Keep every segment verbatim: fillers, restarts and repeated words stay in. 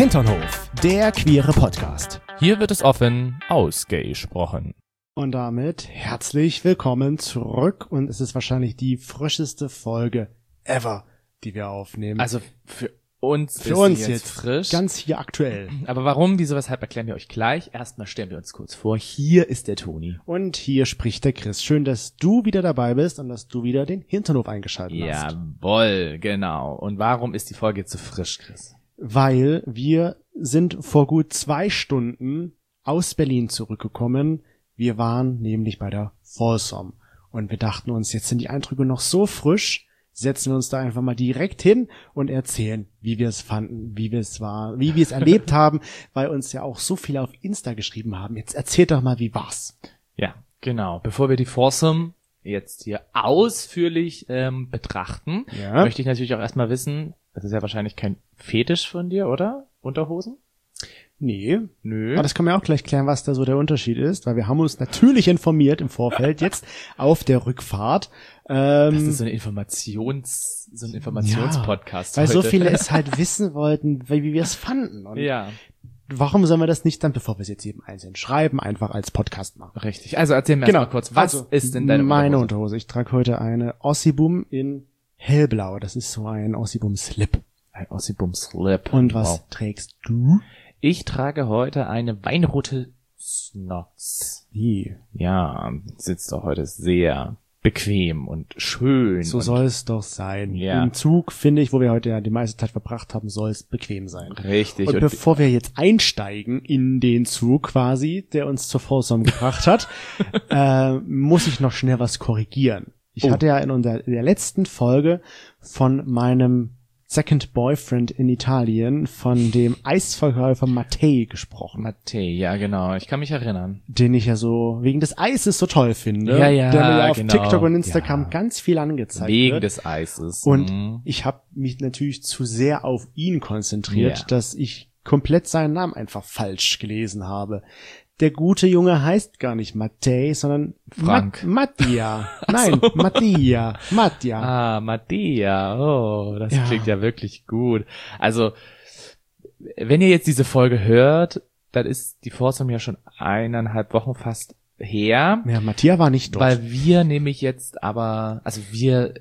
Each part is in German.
Hinternhof, der queere Podcast. Hier wird es offen ausgesprochen. Und damit herzlich willkommen zurück. Und es ist wahrscheinlich die frischeste Folge ever, die wir aufnehmen. Also für uns für ist uns sie jetzt, jetzt frisch. Ganz hier aktuell. Aber warum, wieso, weshalb erklären wir euch gleich. Erstmal stellen wir uns kurz vor. Hier ist der Toni. Und hier spricht der Chris. Schön, dass du wieder dabei bist und dass du wieder den Hinternhof eingeschaltet hast. Jawohl, genau. Und warum ist die Folge jetzt so frisch, Chris? Weil wir sind vor gut zwei Stunden aus Berlin zurückgekommen. Wir waren nämlich bei der Folsom. Und wir dachten uns, jetzt sind die Eindrücke noch so frisch, setzen wir uns da einfach mal direkt hin und erzählen, wie wir es fanden, wie wir es war, wie wir es erlebt haben, weil uns ja auch so viele auf Insta geschrieben haben. Jetzt erzählt doch mal, wie war's? Ja, genau. Bevor wir die Folsom jetzt hier ausführlich ähm, betrachten, Ja. möchte ich natürlich auch erstmal wissen, das ist ja wahrscheinlich kein Fetisch von dir, oder? Unterhosen? Nee. Nö. Aber das können wir auch gleich klären, was da so der Unterschied ist, weil wir haben uns natürlich informiert im Vorfeld, jetzt auf der Rückfahrt. Ähm, Das ist so ein Informations, so ein Informationspodcast. weil heute. so viele es halt wissen wollten, wie, wie wir es fanden. Und Ja, warum sollen wir das nicht dann, bevor wir es jetzt jedem einzeln schreiben, einfach als Podcast machen? richtig. Also erzähl mir Genau. erst mal kurz, was Also, ist denn deine meine Unterhose? Unterhose? Ich trage heute eine Ossibum in hellblau. Das ist so ein Ossibum Slip. Ein Ossibum Slip. Und was Wow. trägst du? Ich trage heute eine weinrote Snox. Wie? Ja, sitzt doch heute sehr bequem und schön. So und soll es doch sein. Ja. Im Zug, finde ich, wo wir heute ja die meiste Zeit verbracht haben, soll es bequem sein. Richtig. Und Und bevor wir jetzt einsteigen in den Zug quasi, der uns zur Folsom gebracht hat, äh, muss ich noch schnell was korrigieren. Ich Oh. hatte ja in, unserer, in der letzten Folge von meinem Second Boyfriend in Italien, von dem Eisverkäufer Mattei gesprochen, Mattei, ja genau, ich kann mich erinnern. den ich ja so wegen des Eises so toll finde, Ja, ja, der mir ja auf genau. TikTok und Instagram Ja. ganz viel angezeigt Wegen wird. des Eises. Und Mhm. ich habe mich natürlich zu sehr auf ihn konzentriert, Ja. dass ich komplett seinen Namen einfach falsch gelesen habe. Der gute Junge heißt gar nicht Mattei, sondern Frank. Mat- Mattia. Nein, Mattia. Mattia. Ah, Mattia, oh, das Ja. klingt ja wirklich gut. Also, wenn ihr jetzt diese Folge hört, dann ist die Folsom ja schon eineinhalb Wochen fast her, Ja, Mattia war nicht dort. weil wir nämlich jetzt aber, also wir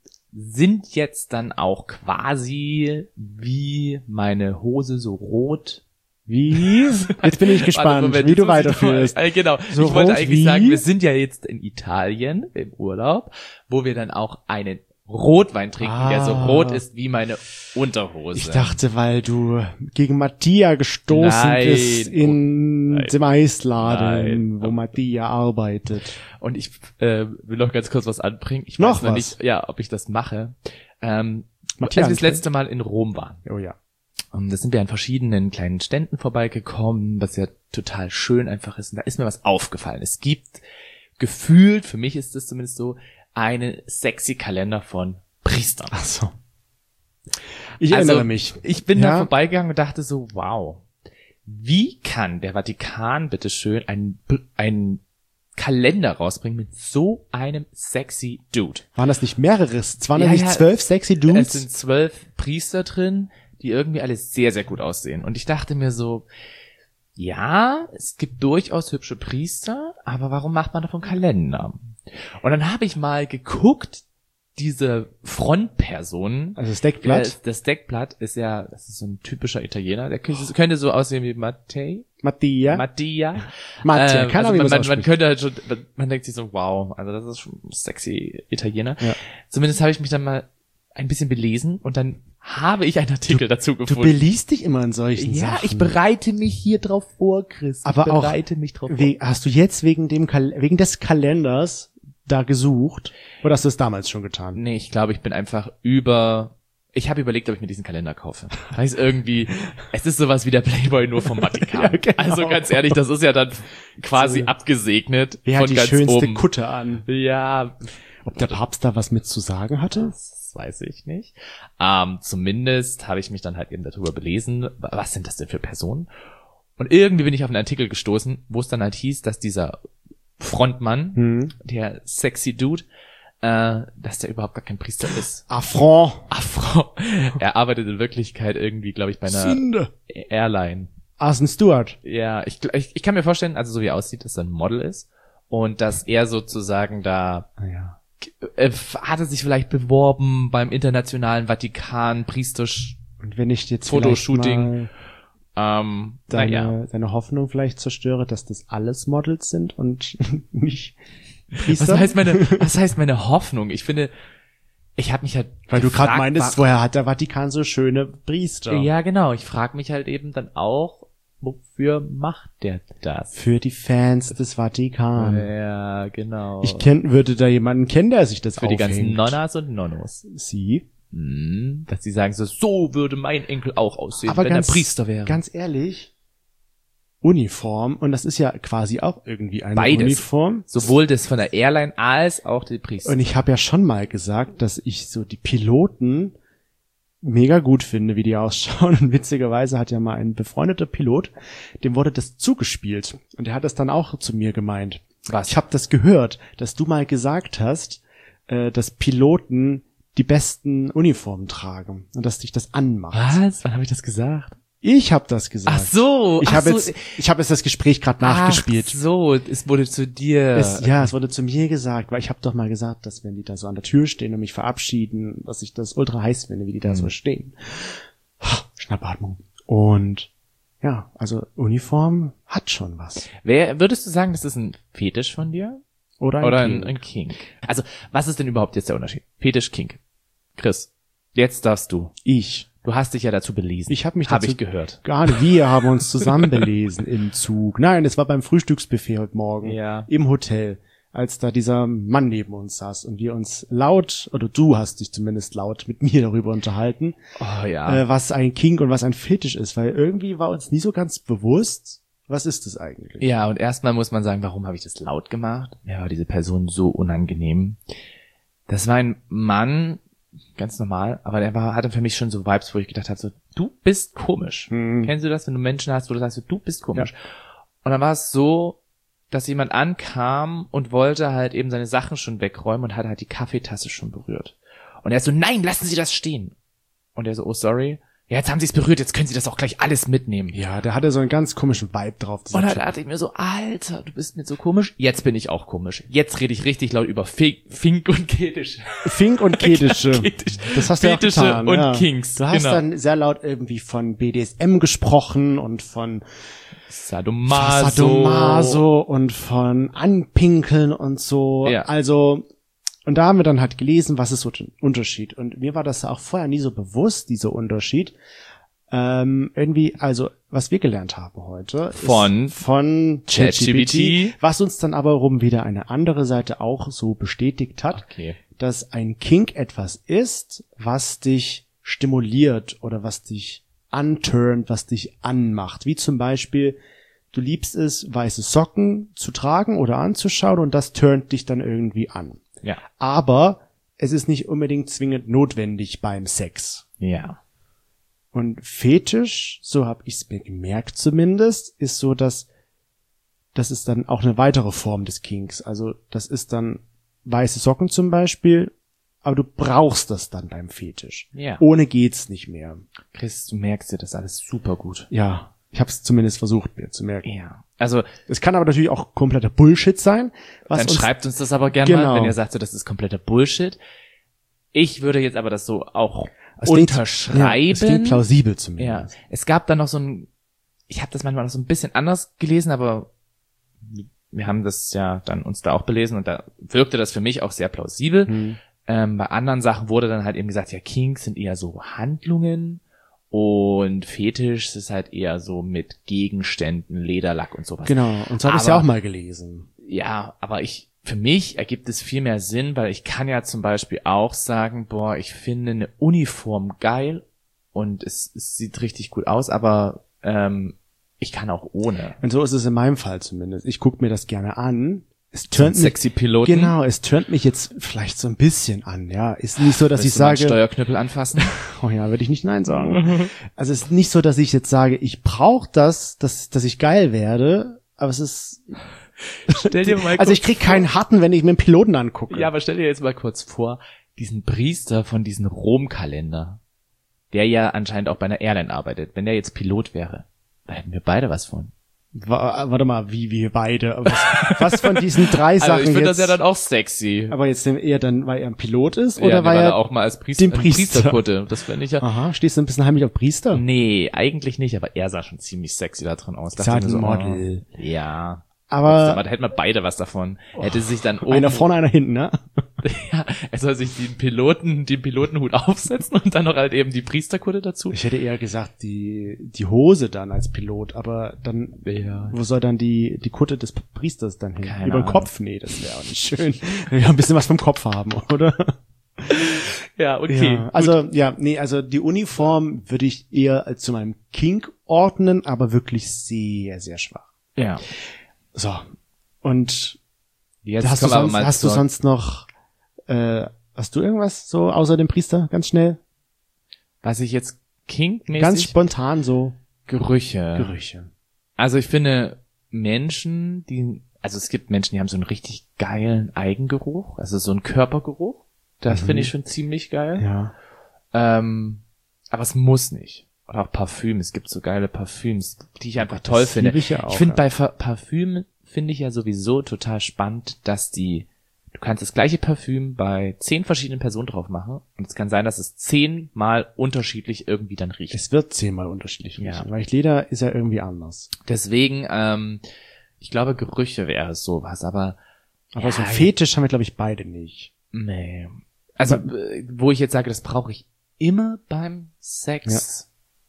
sind jetzt dann auch quasi wie meine Hose so rot. Wie? Jetzt bin ich gespannt, Warte, Moment, wie jetzt du muss ich noch weiterführst. mal- Äh, genau. So ich wollte rot eigentlich wie? sagen, wir sind ja jetzt in Italien im Urlaub, wo wir dann auch einen Rotwein trinken, Ah. der so rot ist wie meine Unterhose. Ich dachte, weil du gegen Mattia gestoßen Nein. bist in Nein. dem Eisladen, Nein. wo Mattia arbeitet. Und ich äh, will noch ganz kurz was anbringen. Ich Noch weiß noch was? nicht, ja, ob ich das mache. Ähm, Mattia als wir das anstellen? letzte Mal in Rom waren, Oh ja. um, da sind wir an verschiedenen kleinen Ständen vorbeigekommen, was ja total schön einfach ist. Und da ist mir was aufgefallen. Es gibt gefühlt, für mich ist es zumindest so, einen sexy Kalender von Priestern. Ach so. Ich Also, erinnere mich. Ich bin Ja. da vorbeigegangen und dachte so, wow, wie kann der Vatikan bitteschön einen, einen Kalender rausbringen mit so einem sexy Dude? Waren das nicht mehrere? Es waren Ja, ja nicht ja. zwölf sexy Es Dudes? sind zwölf Priester drin, die irgendwie alle sehr, sehr gut aussehen. Und ich dachte mir so, ja, es gibt durchaus hübsche Priester, aber warum macht man davon Kalender? Und dann habe ich mal geguckt, diese Frontpersonen. Also das Deckblatt? Ja, das Deckblatt ist ja, das ist so ein typischer Italiener, der könnte, könnte so aussehen wie Mattei, Mattia. Mattia. Mattia, Ähm, keine also Ahnung, wie man, man man, das man ausspricht. könnte halt schon, man, man denkt sich so, wow, also das ist schon ein sexy Italiener. Ja. Zumindest habe ich mich dann mal ein bisschen belesen und dann habe ich einen Artikel dazu Du gefunden. beliest dich immer in solchen Ja, Sachen. ich bereite mich hier drauf vor, Chris. Aber ich auch bereite mich drauf We hast du jetzt wegen dem Kal wegen des Kalenders da gesucht? Oder hast du es damals schon vor. getan? Nee, ich glaube, ich bin einfach über... Ich habe überlegt, ob ich mir diesen Kalender kaufe. Heißt irgendwie, es ist sowas wie der Playboy nur vom Vatikan. Ja, genau. Also ganz ehrlich, das ist ja dann quasi So. abgesegnet Wer von hat die ganz schönste oben. Kutte an? Ja, Ob der Papst da was mit zu sagen hatte? das weiß ich nicht. Ähm, zumindest habe ich mich dann halt eben darüber belesen, was sind das denn für Personen? Und irgendwie bin ich auf einen Artikel gestoßen, wo es dann halt hieß, dass dieser Frontmann, Hm. der sexy Dude, äh, dass der überhaupt gar kein Priester ist. Affront. Affront. Er arbeitet in Wirklichkeit irgendwie, glaube ich, bei einer Sünde. Airline. Arson Stewart. Ja, ich, ich, ich kann mir vorstellen, also so wie er aussieht, dass er ein Model ist und dass er sozusagen da Ah, ja. äh, hat er sich vielleicht beworben beim internationalen Vatikan Priester Und wenn ich jetzt Fotoshooting, mal ähm, deine, naja. deine Hoffnung vielleicht zerstöre, dass das alles Models sind und nicht Priester. Was heißt meine, was heißt meine Hoffnung? Ich finde, ich habe mich halt Weil du gefragt, gerade meintest, wa- woher hat der Vatikan so schöne Priester? Ja, genau. Ich frage mich halt eben dann auch, wofür macht der das? Für die Fans des Vatikan. Ja, genau. Ich kenn, würde da jemanden kennen, der sich das Für die ganzen aufhängt. Nonnas und Nonnos. Sie? Mhm. Dass sie sagen so, so würde mein Enkel auch aussehen, Aber wenn ganz, er Priester wäre. ganz ehrlich, Uniform, und das ist ja quasi auch irgendwie eine Beides. Uniform. Sowohl das von der Airline als auch die Priester. Und ich habe ja schon mal gesagt, dass ich so die Piloten mega gut finde, wie die ausschauen. Und witzigerweise hat ja mal ein befreundeter Pilot, dem wurde das zugespielt. Und der hat das dann auch zu mir gemeint. Was? Ich habe das gehört, dass du mal gesagt hast, äh, dass Piloten die besten Uniformen tragen und dass dich das anmacht. Was? Wann habe ich das gesagt? Ich habe das gesagt. Ach so. Ich ach habe so. jetzt, ich habe jetzt das Gespräch gerade nachgespielt. Ach so, es wurde zu dir. Es, ja, es wurde zu mir gesagt, weil ich habe doch mal gesagt, dass wenn die da so an der Tür stehen und mich verabschieden, dass ich das ultra heiß finde, wie die da Mhm. so stehen. Schnappatmung. Und ja, also Uniform hat schon was. Wer, würdest du sagen, das ist ein Fetisch von dir? Oder ein Oder ein, Kink. ein Kink? Also, was ist denn überhaupt jetzt der Unterschied? Fetisch, Kink. Chris, jetzt darfst du. Ich. Du hast dich ja dazu belesen. Ich habe mich Hab dazu ich gehört. Gar nicht. Wir haben uns zusammen belesen im Zug. Nein, es war beim Frühstücksbuffet heute Morgen. Ja. Im Hotel, als da dieser Mann neben uns saß und wir uns laut, oder du hast dich zumindest laut mit mir darüber unterhalten, Oh ja. äh, was ein Kink und was ein Fetisch ist, weil irgendwie war uns nie so ganz bewusst, was ist das eigentlich? Ja, und erstmal muss man sagen, warum habe ich das laut gemacht? Mir war diese Person so unangenehm. Das war ein Mann, ganz normal, aber der war, hatte für mich schon so Vibes, wo ich gedacht habe, so, du bist komisch. Hm. Kennst du das, wenn du Menschen hast, wo du sagst, so, du bist komisch? Und dann war es so, dass jemand ankam und wollte halt eben seine Sachen schon wegräumen und hat halt die Kaffeetasse schon berührt. Und er so, nein, lassen Sie das stehen. Und er so, oh sorry. Ja, jetzt haben Sie es berührt, jetzt können Sie das auch gleich alles mitnehmen. Ja, der hatte so einen ganz komischen Vibe drauf. dieser Und dann Typ. dachte ich mir so, Alter, du bist mir so komisch. Jetzt bin ich auch komisch. Jetzt rede ich richtig laut über Fink, Fink und Ketisch. Fink und Ketische. Ketisch. Das hast du ja auch Fetische getan. und ja. Kinks, Du hast genau. dann sehr laut irgendwie von B D S M gesprochen und von Sadomaso. Sadomaso und von Anpinkeln und so. Ja. Also, und da haben wir dann halt gelesen, was ist so ein Unterschied. Und mir war das auch vorher nie so bewusst, dieser Unterschied. Ähm, irgendwie, also, was wir gelernt haben heute, Von ist von ChatGPT. was uns dann aber rum wieder eine andere Seite auch so bestätigt hat, Okay. dass ein Kink etwas ist, was dich stimuliert oder was dich anturnt, was dich anmacht. Wie zum Beispiel, du liebst es, weiße Socken zu tragen oder anzuschauen und das turnt dich dann irgendwie an. Ja. Aber es ist nicht unbedingt zwingend notwendig beim Sex. Ja. Und Fetisch, so habe ich es mir gemerkt zumindest, ist so, dass das ist dann auch eine weitere Form des Kinks. Also das ist dann weiße Socken zum Beispiel, aber du brauchst das dann beim Fetisch. Ja. Ohne geht's nicht mehr. Chris, du merkst dir das alles super gut. Ja, ich habe es zumindest versucht mir zu merken. Ja. Also, Es kann aber natürlich auch kompletter Bullshit sein. Was dann uns, schreibt uns das aber gerne Genau. mal, wenn ihr sagt, so, das ist kompletter Bullshit. Ich würde jetzt aber das so auch es klingt- unterschreiben. Ja, es klingt plausibel Ja, zumindest. es gab dann noch so ein, ich habe das manchmal noch so ein bisschen anders gelesen, aber wir haben das ja dann uns da auch belesen und da wirkte das für mich auch sehr plausibel. Hm. Ähm, bei anderen Sachen wurde dann halt eben gesagt, ja, Kinks sind eher so Handlungen und Fetisch ist halt eher so mit Gegenständen, Lederlack und sowas. Genau, und so habe ich ja Aber- auch mal gelesen. Ja, aber ich, für mich ergibt es viel mehr Sinn, weil ich kann ja zum Beispiel auch sagen, boah, ich finde eine Uniform geil und es, es sieht richtig gut aus, aber ähm, ich kann auch ohne. Und so ist es in meinem Fall zumindest. Ich gucke mir das gerne an. Es turnt mich, Sexy Piloten. genau, es turnt mich jetzt vielleicht so ein bisschen an, ja. Ist nicht so, dass Willst ich du mal einen sage, Steuerknüppel anfassen? oh ja, würde ich nicht nein sagen. Also es ist nicht so, dass ich jetzt sage, ich brauche das, dass, dass ich geil werde, aber es ist Stell dir mal Also ich krieg keinen harten, wenn ich mir einen Piloten angucke. Ja, aber stell dir jetzt mal kurz vor, diesen Priester von diesem Rom-Kalender, der ja anscheinend auch bei einer Airline arbeitet, wenn der jetzt Pilot wäre, da hätten wir beide was von. Wa- Warte mal, wie wir beide. Was, was von diesen drei Sachen Also ich finde jetzt? das ja dann auch sexy. Aber jetzt eher dann, weil er ein Pilot ist Ja, oder nee, weil weil er er auch mal als Priester, den Priester- Priesterkutte, das finde ich ja. Aha, stehst du ein bisschen heimlich auf Priester? Nee, eigentlich nicht, aber er sah schon ziemlich sexy da drin aus. Dachte Sah ich mir so, Model. oh, ja. Aber Aber da hätten wir beide was davon. Er hätte sich dann einer oben, vorne, einer hinten, ne? ja, er soll sich den Piloten, den Pilotenhut aufsetzen und dann noch halt eben die Priesterkutte dazu. Ich hätte eher gesagt, die, die Hose dann als Pilot, aber dann, Ja. wo soll dann die, die Kutte des Priesters dann hin? Keine Über den Ahnung. Kopf? Nee, das wäre auch nicht schön. Wir ein bisschen was vom Kopf haben, oder? Ja, okay. Ja, also, ja, nee, also die Uniform würde ich eher als zu meinem Kink ordnen, aber wirklich sehr, sehr schwach. Ja. So. Und Jetzt hast, du kommen wir aber sonst, mal hast du zur- sonst noch, äh, hast du irgendwas so außer dem Priester? Ganz schnell? was ich jetzt kinkmäßig, Ganz spontan so Gerüche. Gerüche. Also ich finde Menschen, die, also es gibt Menschen, die haben so einen richtig geilen Eigengeruch, also so einen Körpergeruch. Das Mhm. finde ich schon ziemlich geil. Ja. Ähm, aber es muss nicht. Oder auch Parfüm. Es gibt so geile Parfüms, die ich einfach Das toll finde. liebe ich ja auch, ich finde ja. bei Fa- Parfüm finde ich ja sowieso total spannend, dass die, du kannst das gleiche Parfüm bei zehn verschiedenen Personen drauf machen und es kann sein, dass es zehnmal unterschiedlich irgendwie dann riecht. Es wird zehnmal unterschiedlich Ja. riechen, weil Leder ist ja irgendwie anders. Deswegen, ähm, ich glaube, Gerüche wäre sowas, aber Aber ja, so ein Fetisch haben wir, glaube ich, beide nicht. nee. Also, äh, wo ich jetzt sage, das brauche ich immer beim Sex.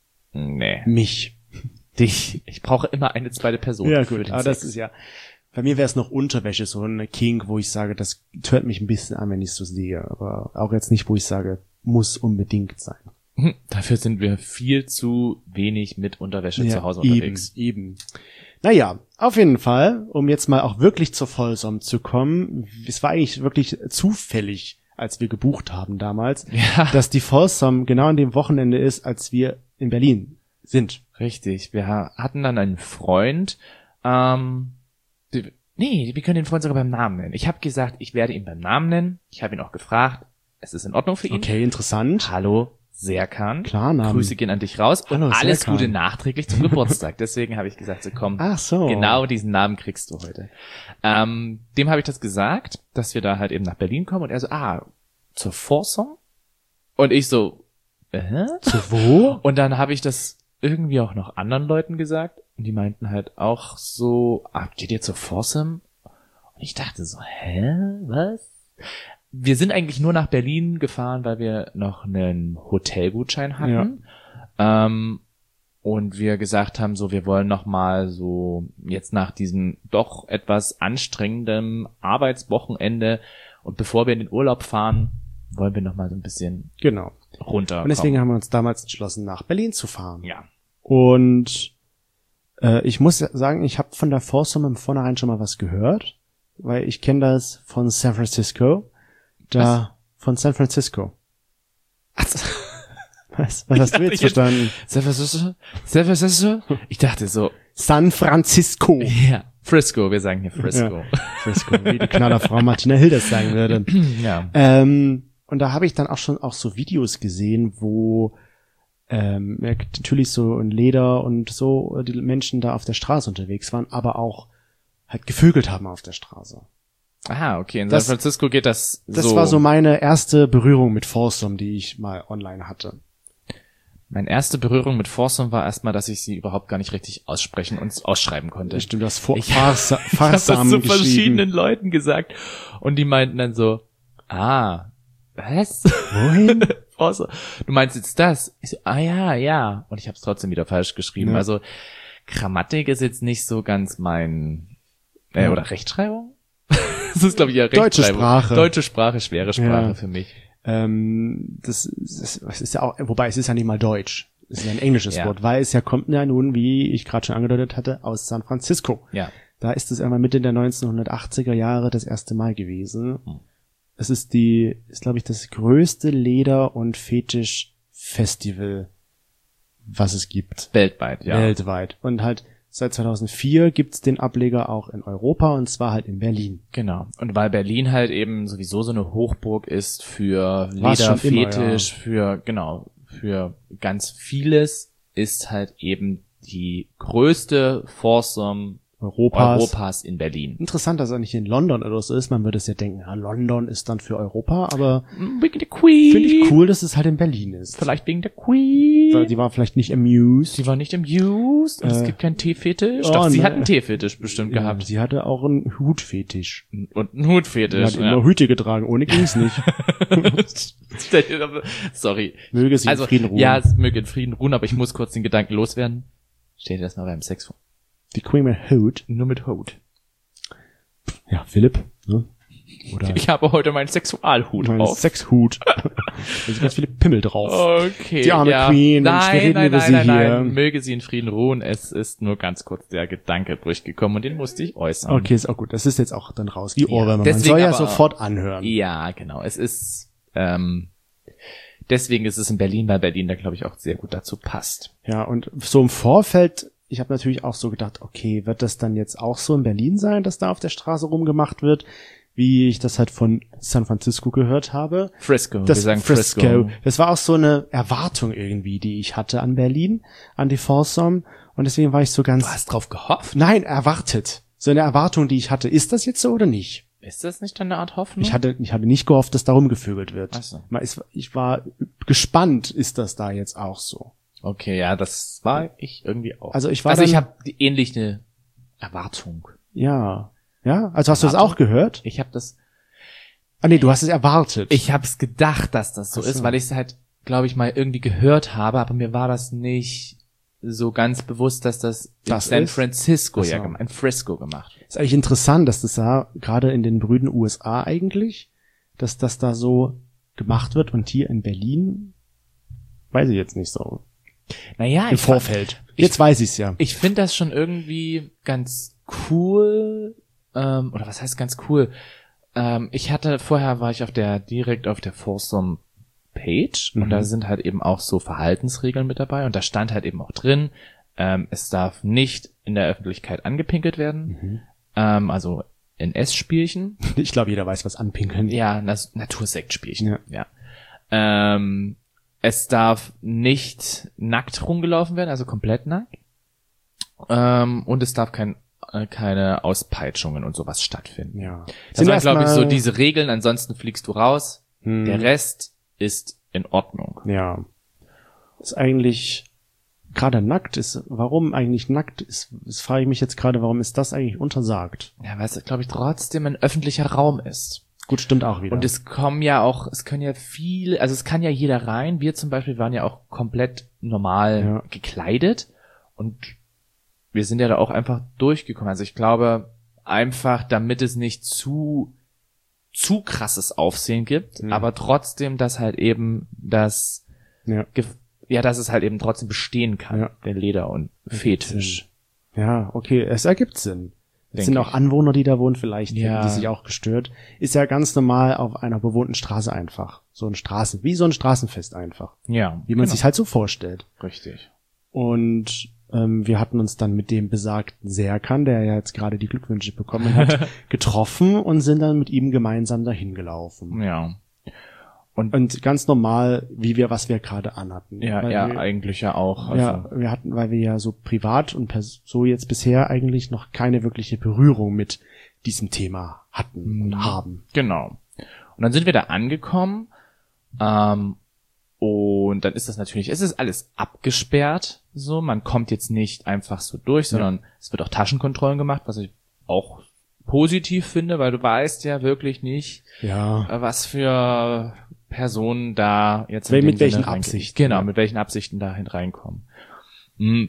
Nee. Mich. Dich. Ich brauche immer eine zweite Person. Ja für gut, den aber Sex. das ist ja, bei mir wäre es noch Unterwäsche, so ein Kink, wo ich sage, das tört mich ein bisschen an, wenn ich so sehe, aber auch jetzt nicht, wo ich sage, muss unbedingt sein. Hm, Dafür sind wir viel zu wenig mit Unterwäsche zu Hause eben, unterwegs. eben. Naja, auf jeden Fall, um jetzt mal auch wirklich zur Folsom zu kommen, es war eigentlich wirklich zufällig, als wir gebucht haben damals, Ja. dass die Folsom genau an dem Wochenende ist, als wir in Berlin sind. Richtig. Wir ha- hatten dann einen Freund, ähm, die, nee, wir können den Freund sogar beim Namen nennen. Ich habe gesagt, ich werde ihn beim Namen nennen. Ich habe ihn auch gefragt. Es ist in Ordnung für ihn. Okay, interessant. Hallo, Serkan. Klarnamen. Grüße gehen an dich raus und Hallo, alles Serkan. Gute nachträglich zum Geburtstag. Deswegen habe ich gesagt, so komm, Ach so. genau diesen Namen kriegst du heute. Ähm, dem habe ich das gesagt, dass wir da halt eben nach Berlin kommen und er so, ah, zur Folsom? Und ich so, äh? Zu wo? Und dann habe ich das irgendwie auch noch anderen Leuten gesagt und die meinten halt auch so, ah, geht ihr zur Folsom? Und ich dachte so, hä, was? Wir sind eigentlich nur nach Berlin gefahren, weil wir noch einen Hotelgutschein hatten. Ähm, und wir gesagt haben, so, wir wollen noch mal so jetzt nach diesem doch etwas anstrengenden Arbeitswochenende und bevor wir in den Urlaub fahren, wollen wir noch mal so ein bisschen Genau. runter. Und deswegen haben wir uns damals entschlossen, nach Berlin zu fahren. ja. Und äh, ich muss sagen, ich habe von der Folsom im Vornherein schon mal was gehört, weil ich kenne das von San Francisco. Da von San Francisco. Was? Was hast du jetzt verstanden? San Francisco? San Francisco? Ich dachte so, San Francisco. ja, Frisco, wir sagen hier Frisco. Ja, Frisco, wie die Knallerfrau Martina Hilders sagen würde. Ja. Ähm, und da habe ich dann auch schon auch so Videos gesehen, wo ähm, ja, natürlich so in Leder und so die Menschen da auf der Straße unterwegs waren, aber auch halt gevögelt haben auf der Straße. Aha, okay, in Das- San Francisco geht das so. Das war so meine erste Berührung mit Folsom, die ich mal online hatte. Meine erste Berührung mit Folsom war erstmal, dass ich sie überhaupt gar nicht richtig aussprechen und ausschreiben konnte. Stimmt, das vor Ich- Farsa, Ich habe das Farsam zu geschrieben. verschiedenen Leuten gesagt und die meinten dann so, ah, was? Wohin? Folsom. Du meinst jetzt das? Ich so, ah ja, ja. Und ich habe es trotzdem wieder falsch geschrieben. Ja. Also Grammatik ist jetzt nicht so ganz mein, äh, Ja. oder Rechtschreibung? Das ist, glaube ich, ja Deutsche Rechtschreibung. Sprache. Deutsche Sprache, schwere Sprache Ja. für mich. Ähm, das, das, das ist ja auch, wobei es ist ja nicht mal Deutsch. Es ist ja ein englisches Ja. Wort, weil es ja kommt ja nun, wie ich gerade schon angedeutet hatte, aus San Francisco. Ja. Da ist es einmal Mitte der neunzehnhundertachtziger Jahre das erste Mal gewesen. Hm. Es ist die, ist glaube ich das größte Leder- und Fetisch-Festival, was es gibt. Weltweit, ja. Weltweit. Und halt Seit zweitausendvier gibt's den Ableger auch in Europa und zwar halt in Berlin. Genau. Und weil Berlin halt eben sowieso so eine Hochburg ist für War's schon immer, Lederfetisch, ja. für, genau, für ganz vieles, ist halt eben die größte Foursome Europas. Europas in Berlin. Interessant, dass er nicht in London oder so ist. Man würde es ja denken, ja, London ist dann für Europa, aber Wegen der Queen. finde ich cool, dass es halt in Berlin ist. Vielleicht wegen der Queen. Weil die war vielleicht nicht amused. Sie war nicht amused und Äh, es gibt keinen Teefetisch. oh, Doch, sie ne. hat einen Teefetisch bestimmt Ja, gehabt. sie hatte auch einen Hutfetisch. Und einen Sie Hutfetisch. hat immer Hüte getragen, ohne ging's nicht. Sorry. Möge sie Also, in Frieden ruhen. ja, es möge in Frieden ruhen, aber ich muss kurz den Gedanken loswerden. Stell dir das mal beim Sex vor. Die Queen mit Hut. Nur mit Hut. Ja, Philipp. Ne? Oder Ich habe heute meinen Sexualhut mein auf. Sexhut. Da sind ganz viele Pimmel drauf. Okay. Die arme ja. Queen, Mensch, wir Nein, reden nein, über nein, sie nein, hier. nein. Möge sie in Frieden ruhen. Es ist nur ganz kurz der Gedanke durchgekommen und den musste ich äußern. Okay, ist auch gut. Das ist jetzt auch dann raus. Wie Ohrwürmer. Man deswegen soll ja aber- sofort anhören. Ja, genau. Es ist, ähm, deswegen ist es in Berlin, weil Berlin da, glaube ich, auch sehr gut dazu passt. Ja, und so im Vorfeld, ich habe natürlich auch so gedacht, okay, wird das dann jetzt auch so in Berlin sein, dass da auf der Straße rumgemacht wird, wie ich das halt von San Francisco gehört habe. Frisco. Das wir sagen Frisco. Frisco. Das war auch so eine Erwartung irgendwie, die ich hatte an Berlin, an die Foursome. Und deswegen war ich so ganz, Du hast drauf gehofft. nein, erwartet. So eine Erwartung, die ich hatte. Ist das jetzt so oder nicht? Ist das nicht eine Art Hoffnung? Ich hatte, ich hatte nicht gehofft, dass da rumgevögelt wird. Ach so. Mal ist- Ich war gespannt, ist das da jetzt auch so? Okay, ja, das war ich irgendwie auch. Also ich war also ich dann- habe ähnlich eine Erwartung. Ja. Ja? Also hast du das Erwartung? auch gehört? Ich habe das, Ah nee, du hast es erwartet. ich habe es gedacht, dass das so, Ach so. ist, weil ich es halt, glaube ich, mal irgendwie gehört habe, aber mir war das nicht so ganz bewusst, dass das, Das in San ist? Francisco Ach so. ja gemacht, in Frisco gemacht. Ist eigentlich interessant, dass das da gerade in den brüden U S A eigentlich, dass das da so gemacht wird und hier in Berlin, weiß ich jetzt nicht so. Naja, Im ich, Vorfeld. ich- Jetzt weiß ich's ja. ich finde das schon irgendwie ganz cool, ähm, oder was heißt ganz cool? Ähm, ich hatte, vorher war ich auf der, direkt auf der Foursome Page Mhm. und da sind halt eben auch so Verhaltensregeln mit dabei und da stand halt eben auch drin, ähm, es darf nicht in der Öffentlichkeit angepinkelt werden, Mhm. ähm, also in Essspielchen. Ich glaube, jeder weiß, was anpinkeln. Ja, Nas- Natursektspielchen. Ja. Ja. Ähm, es darf nicht nackt rumgelaufen werden, also komplett nackt. Ähm, und es darf kein, äh, keine Auspeitschungen und sowas stattfinden. Ja. Das waren, glaube ich, so erstmal- diese Regeln, ansonsten fliegst du raus. Hm. Der Rest ist in Ordnung. Ja. Ist eigentlich gerade nackt ist, warum eigentlich nackt ist, das frage ich mich jetzt gerade, warum ist das eigentlich untersagt? Ja, weil es, glaube ich, trotzdem ein öffentlicher Raum ist. Gut, stimmt auch wieder. Und es kommen ja auch, es können ja viele, also es kann ja jeder rein. Wir zum Beispiel waren ja auch komplett normal Ja. gekleidet und wir sind ja da auch einfach durchgekommen. Also ich glaube einfach, damit es nicht zu zu krasses Aufsehen gibt, Mhm. aber trotzdem, dass halt eben das ja. Gef- ja, dass es halt eben trotzdem bestehen kann, Ja. der Leder- und Fetisch. Ja, okay, es ergibt Sinn. Es Denk sind auch ich. Anwohner, die da wohnen, vielleicht Ja. hätten die sich auch gestört. Ist ja ganz normal auf einer bewohnten Straße einfach. So ein Straßen, wie so ein Straßenfest einfach. Ja, Wie man genau. sich halt so vorstellt. Richtig. Und ähm, wir hatten uns dann mit dem besagten Serkan, der ja jetzt gerade die Glückwünsche bekommen hat, getroffen und sind dann mit ihm gemeinsam dahin gelaufen. Ja. Und ganz normal, wie wir, was wir gerade anhatten. Ja, Weil ja, wir, eigentlich ja auch. Also, ja, wir hatten, weil wir ja so privat und pers- so jetzt bisher eigentlich noch keine wirkliche Berührung mit diesem Thema hatten und Mhm. haben. Genau. Und dann sind wir da angekommen, ähm, und dann ist das natürlich, es ist alles abgesperrt, so, man kommt jetzt nicht einfach so durch, sondern es wird auch Taschenkontrollen gemacht, was ich auch positiv finde, weil du weißt ja wirklich nicht, Ja. äh, was für Personen da jetzt Wel- in mit dem Sinne welchen reingehen. Absichten, Genau, ja. mit welchen Absichten dahin reinkommen. Mm.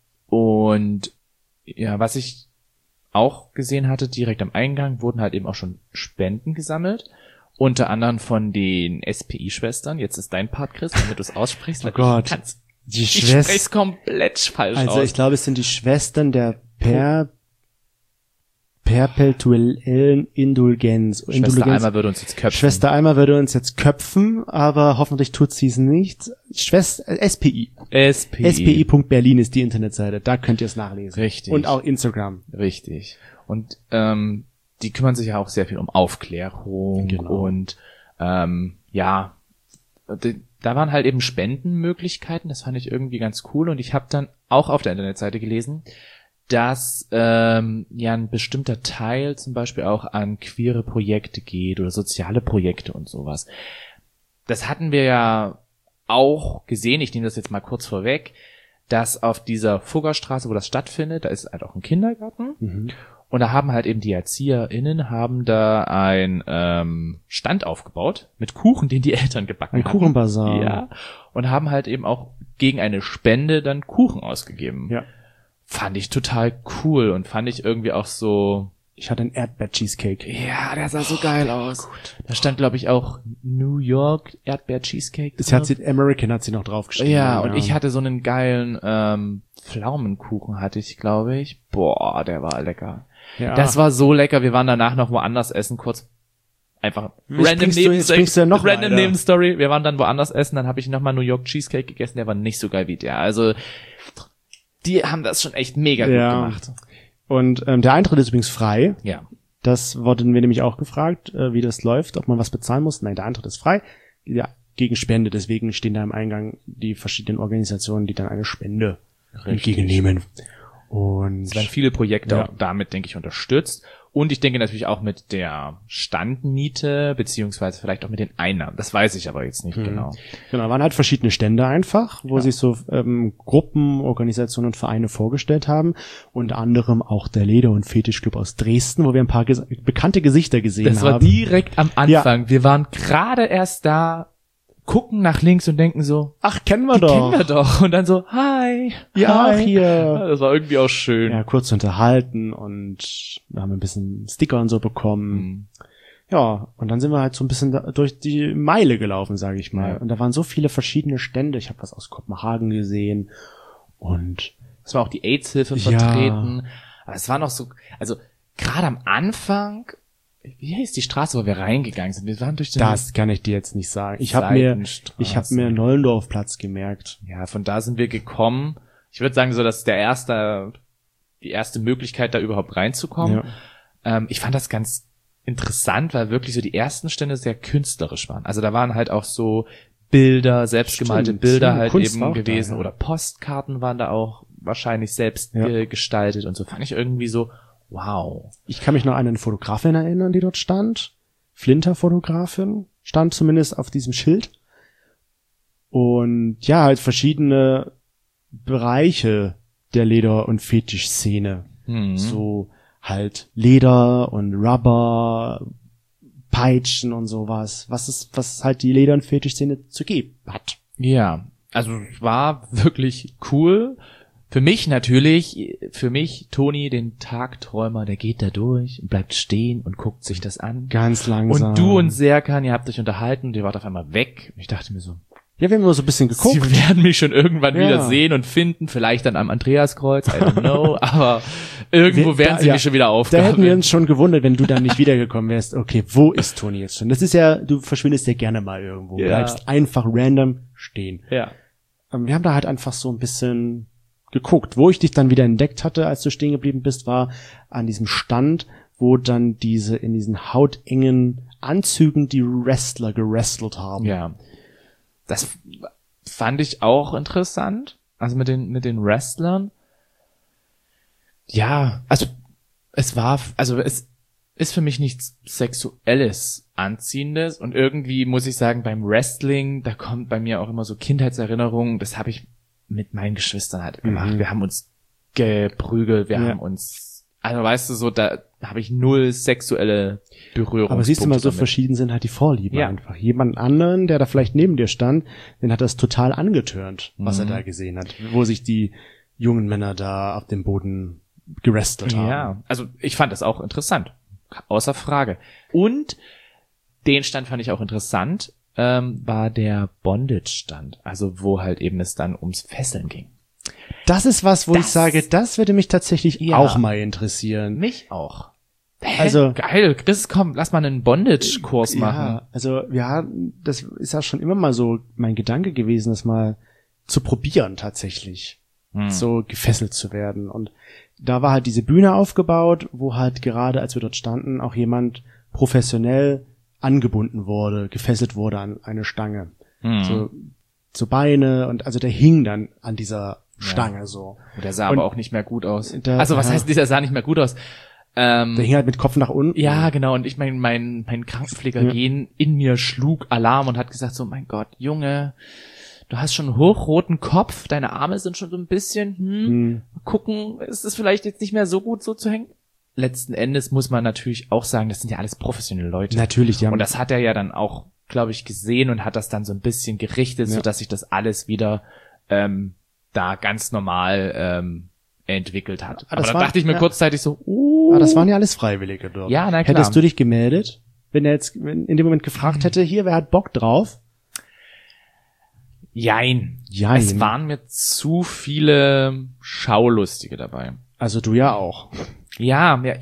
Und ja, was ich auch gesehen hatte, direkt am Eingang wurden halt eben auch schon Spenden gesammelt. Unter anderem von den S P I-Schwestern. Jetzt ist dein Part, Chris, damit du es aussprichst. Oh weil Gott. Ich, kann's- Die ich Schwester. spreche komplett falsch Also aus. ich glaube, es sind die Schwestern der Per perpetuellen Indulgenz. Schwester Indulgenz. Alma würde uns jetzt köpfen. Schwester Alma würde uns jetzt köpfen, aber hoffentlich tut sie es nicht. Schwester, S P I. S P I. S P I Punkt Berlin ist die Internetseite, da könnt ihr es nachlesen. Richtig. Und auch Instagram. Richtig. Und ähm, die kümmern sich ja auch sehr viel um Aufklärung Genau. und ähm, ja, da waren halt eben Spendenmöglichkeiten, das fand ich irgendwie ganz cool und ich habe dann auch auf der Internetseite gelesen, dass ähm, ja ein bestimmter Teil zum Beispiel auch an queere Projekte geht oder soziale Projekte und sowas. Das hatten wir ja auch gesehen, ich nehme das jetzt mal kurz vorweg, dass auf dieser Fuggerstraße, wo das stattfindet, da ist halt auch ein Kindergarten. Mhm. Und da haben halt eben die ErzieherInnen haben da ein ähm, Stand aufgebaut mit Kuchen, den die Eltern gebacken Ein haben. Kuchenbazar. Ja. Und haben halt eben auch gegen eine Spende dann Kuchen ausgegeben. Ja. Fand ich total cool und fand ich irgendwie auch so... Ich hatte einen Erdbeer-Cheesecake. Ja, der sah so geil aus. Da stand, glaube ich, auch New York Erdbeer-Cheesecake. Das hat sie, American hat sie noch draufgeschrieben. Ja, und ich hatte so einen geilen ähm, Pflaumenkuchen, hatte ich, glaube ich. Boah, der war lecker. Ja. Das war so lecker. Wir waren danach noch woanders essen, kurz einfach Jetzt random bringst du- jetzt bringst du ja noch random weiter. Nebenstory. Wir waren dann woanders essen, dann habe ich nochmal New York Cheesecake gegessen, der war nicht so geil wie der. Also die haben das schon echt mega gut Ja. gemacht. Und ähm, der Eintritt ist übrigens frei. Ja. Das wurden wir nämlich auch gefragt, äh, wie das läuft, ob man was bezahlen muss. Nein, der Eintritt ist frei. Ja, gegen Spende. Deswegen stehen da im Eingang die verschiedenen Organisationen, die dann eine Spende entgegennehmen. Und Es werden viele Projekte Ja. auch damit, denke ich, unterstützt. Und ich denke natürlich auch mit der Standmiete, beziehungsweise vielleicht auch mit den Einnahmen. Das weiß ich aber jetzt nicht Mhm. genau. genau, da waren halt verschiedene Stände einfach, wo Ja. sich so ähm, Gruppen, Organisationen und Vereine vorgestellt haben. Unter anderem auch der Leder- und Fetischclub aus Dresden, wo wir ein paar ges- bekannte Gesichter gesehen Das war haben. direkt am Anfang. Wir waren gerade erst da, gucken nach links und denken so, Ach, kennen wir die doch. kennen wir doch. Und dann so, hi. Ja, hi. auch hier. Ja, das war irgendwie auch schön. Ja, kurz unterhalten und wir haben ein bisschen Sticker und so bekommen. Mhm. Ja, und dann sind wir halt so ein bisschen da, durch die Meile gelaufen, sage ich mal. Ja. Und da waren so viele verschiedene Stände. Ich habe was aus Kopenhagen gesehen und Es war auch die AIDS-Hilfe Ja. vertreten. Aber es war noch so, also gerade am Anfang, wie heißt die Straße, wo wir reingegangen sind? Wir waren durch den das kann ich dir jetzt nicht sagen. Ich habe mir Seitenstraße. ich habe mir Nollendorfplatz gemerkt. Ja, von da sind wir gekommen. Ich würde sagen, so, dass der erste, die erste Möglichkeit, da überhaupt reinzukommen. Ja. Ähm, ich fand das ganz interessant, weil wirklich so die ersten Stände sehr künstlerisch waren. Also da waren halt auch so Bilder, selbstgemalte Stimmt, Bilder ja, halt Kunst eben war auch da, gewesen ja. oder Postkarten waren da auch wahrscheinlich selbst Ja. ge gestaltet und so. Fand ich irgendwie so, wow. Ich kann mich noch an eine Fotografin erinnern, die dort stand. Flinter-Fotografin stand zumindest auf diesem Schild. Und ja, halt verschiedene Bereiche der Leder- und Fetischszene. Hm. So halt Leder und Rubber, Peitschen und sowas. Was ist, was halt die Leder- und Fetischszene zu geben hat. Ja, also es war wirklich cool. Für mich natürlich, für mich, Toni, den Tagträumer, der geht da durch und bleibt stehen und guckt sich das an. Ganz langsam. Und du und Serkan, ihr habt euch unterhalten und ihr wart auf einmal weg. Und ich dachte mir so, Ja, wir haben immer so ein bisschen geguckt. sie werden mich schon irgendwann Ja. wieder sehen und finden, vielleicht dann am Andreaskreuz, I don't know, aber irgendwo Wir- werden da- sie ja, mich schon wieder Da aufgabeln. hätten wir uns schon gewundert, wenn du dann nicht wiedergekommen wärst. Okay, wo ist Toni jetzt schon? Das ist ja, du verschwindest ja gerne mal irgendwo. Ja. Bleibst einfach random stehen. Ja. Ähm, Wir haben da halt einfach so ein bisschen geguckt. Wo ich dich dann wieder entdeckt hatte, als du stehen geblieben bist, war an diesem Stand, wo dann diese in diesen hautengen Anzügen die Wrestler gerestelt haben. Ja. Das f- fand ich auch interessant. Also mit den, mit den Wrestlern. Ja, also es war, also es ist für mich nichts Sexuelles Anziehendes und irgendwie muss ich sagen, beim Wrestling, da kommt bei mir auch immer so Kindheitserinnerungen, das habe ich mit meinen Geschwistern halt gemacht. Mhm. Wir haben uns geprügelt, wir Ja. haben uns, also weißt du so, da habe ich null sexuelle Berührung. Aber siehst du mal, so verschieden sind halt die Vorlieben Ja. einfach. Jemand anderen, der da vielleicht neben dir stand, den hat das total angetörnt, was Mhm. er da gesehen hat. Wo sich die jungen Männer da auf dem Boden gerestelt haben. Ja, also ich fand das auch interessant. Außer Frage. Und den Stand fand ich auch interessant, ähm, war der Bondage-Stand. Also wo halt eben es dann ums Fesseln ging. Das ist was, wo Das- ich sage, das würde mich tatsächlich Ja. auch mal interessieren. Mich auch. Also geil, Chris, komm, lass mal einen Bondage-Kurs machen. Ja, also wir haben, das ist ja schon immer mal so mein Gedanke gewesen, das mal zu probieren tatsächlich, hm. so gefesselt zu werden. Und da war halt diese Bühne aufgebaut, wo halt gerade, als wir dort standen, auch jemand professionell angebunden wurde, gefesselt wurde an eine Stange. Hm. So, so Beine und also der hing dann an dieser Stange ja. so. Und der sah und aber auch nicht mehr gut aus. Der, also was ja. heißt, dieser sah nicht mehr gut aus? Ähm, der hing halt mit Kopf nach unten. Ja, genau. Und ich meine, mein, mein Krankenpfleger-Gen ja. in mir schlug Alarm und hat gesagt so, mein Gott, Junge, du hast schon einen hochroten Kopf, deine Arme sind schon so ein bisschen, hm, hm. mal gucken, ist es vielleicht jetzt nicht mehr so gut so zu hängen? Letzten Endes muss man natürlich auch sagen, das sind ja alles professionelle Leute. Natürlich, die haben und das hat er ja dann auch, glaube ich, gesehen und hat das dann so ein bisschen gerichtet, ja. sodass sich das alles wieder ähm, da ganz normal ähm, entwickelt hat. Aber, Aber da war, dachte ich mir ja. kurzzeitig so, uh. Aber das waren ja alles Freiwillige dort. Ja, na klar. Hättest du dich gemeldet, wenn er jetzt in dem Moment gefragt hätte, hier, wer hat Bock drauf? Jein. Jein. Es waren mir zu viele Schaulustige dabei. Also du ja auch. Ja, ja,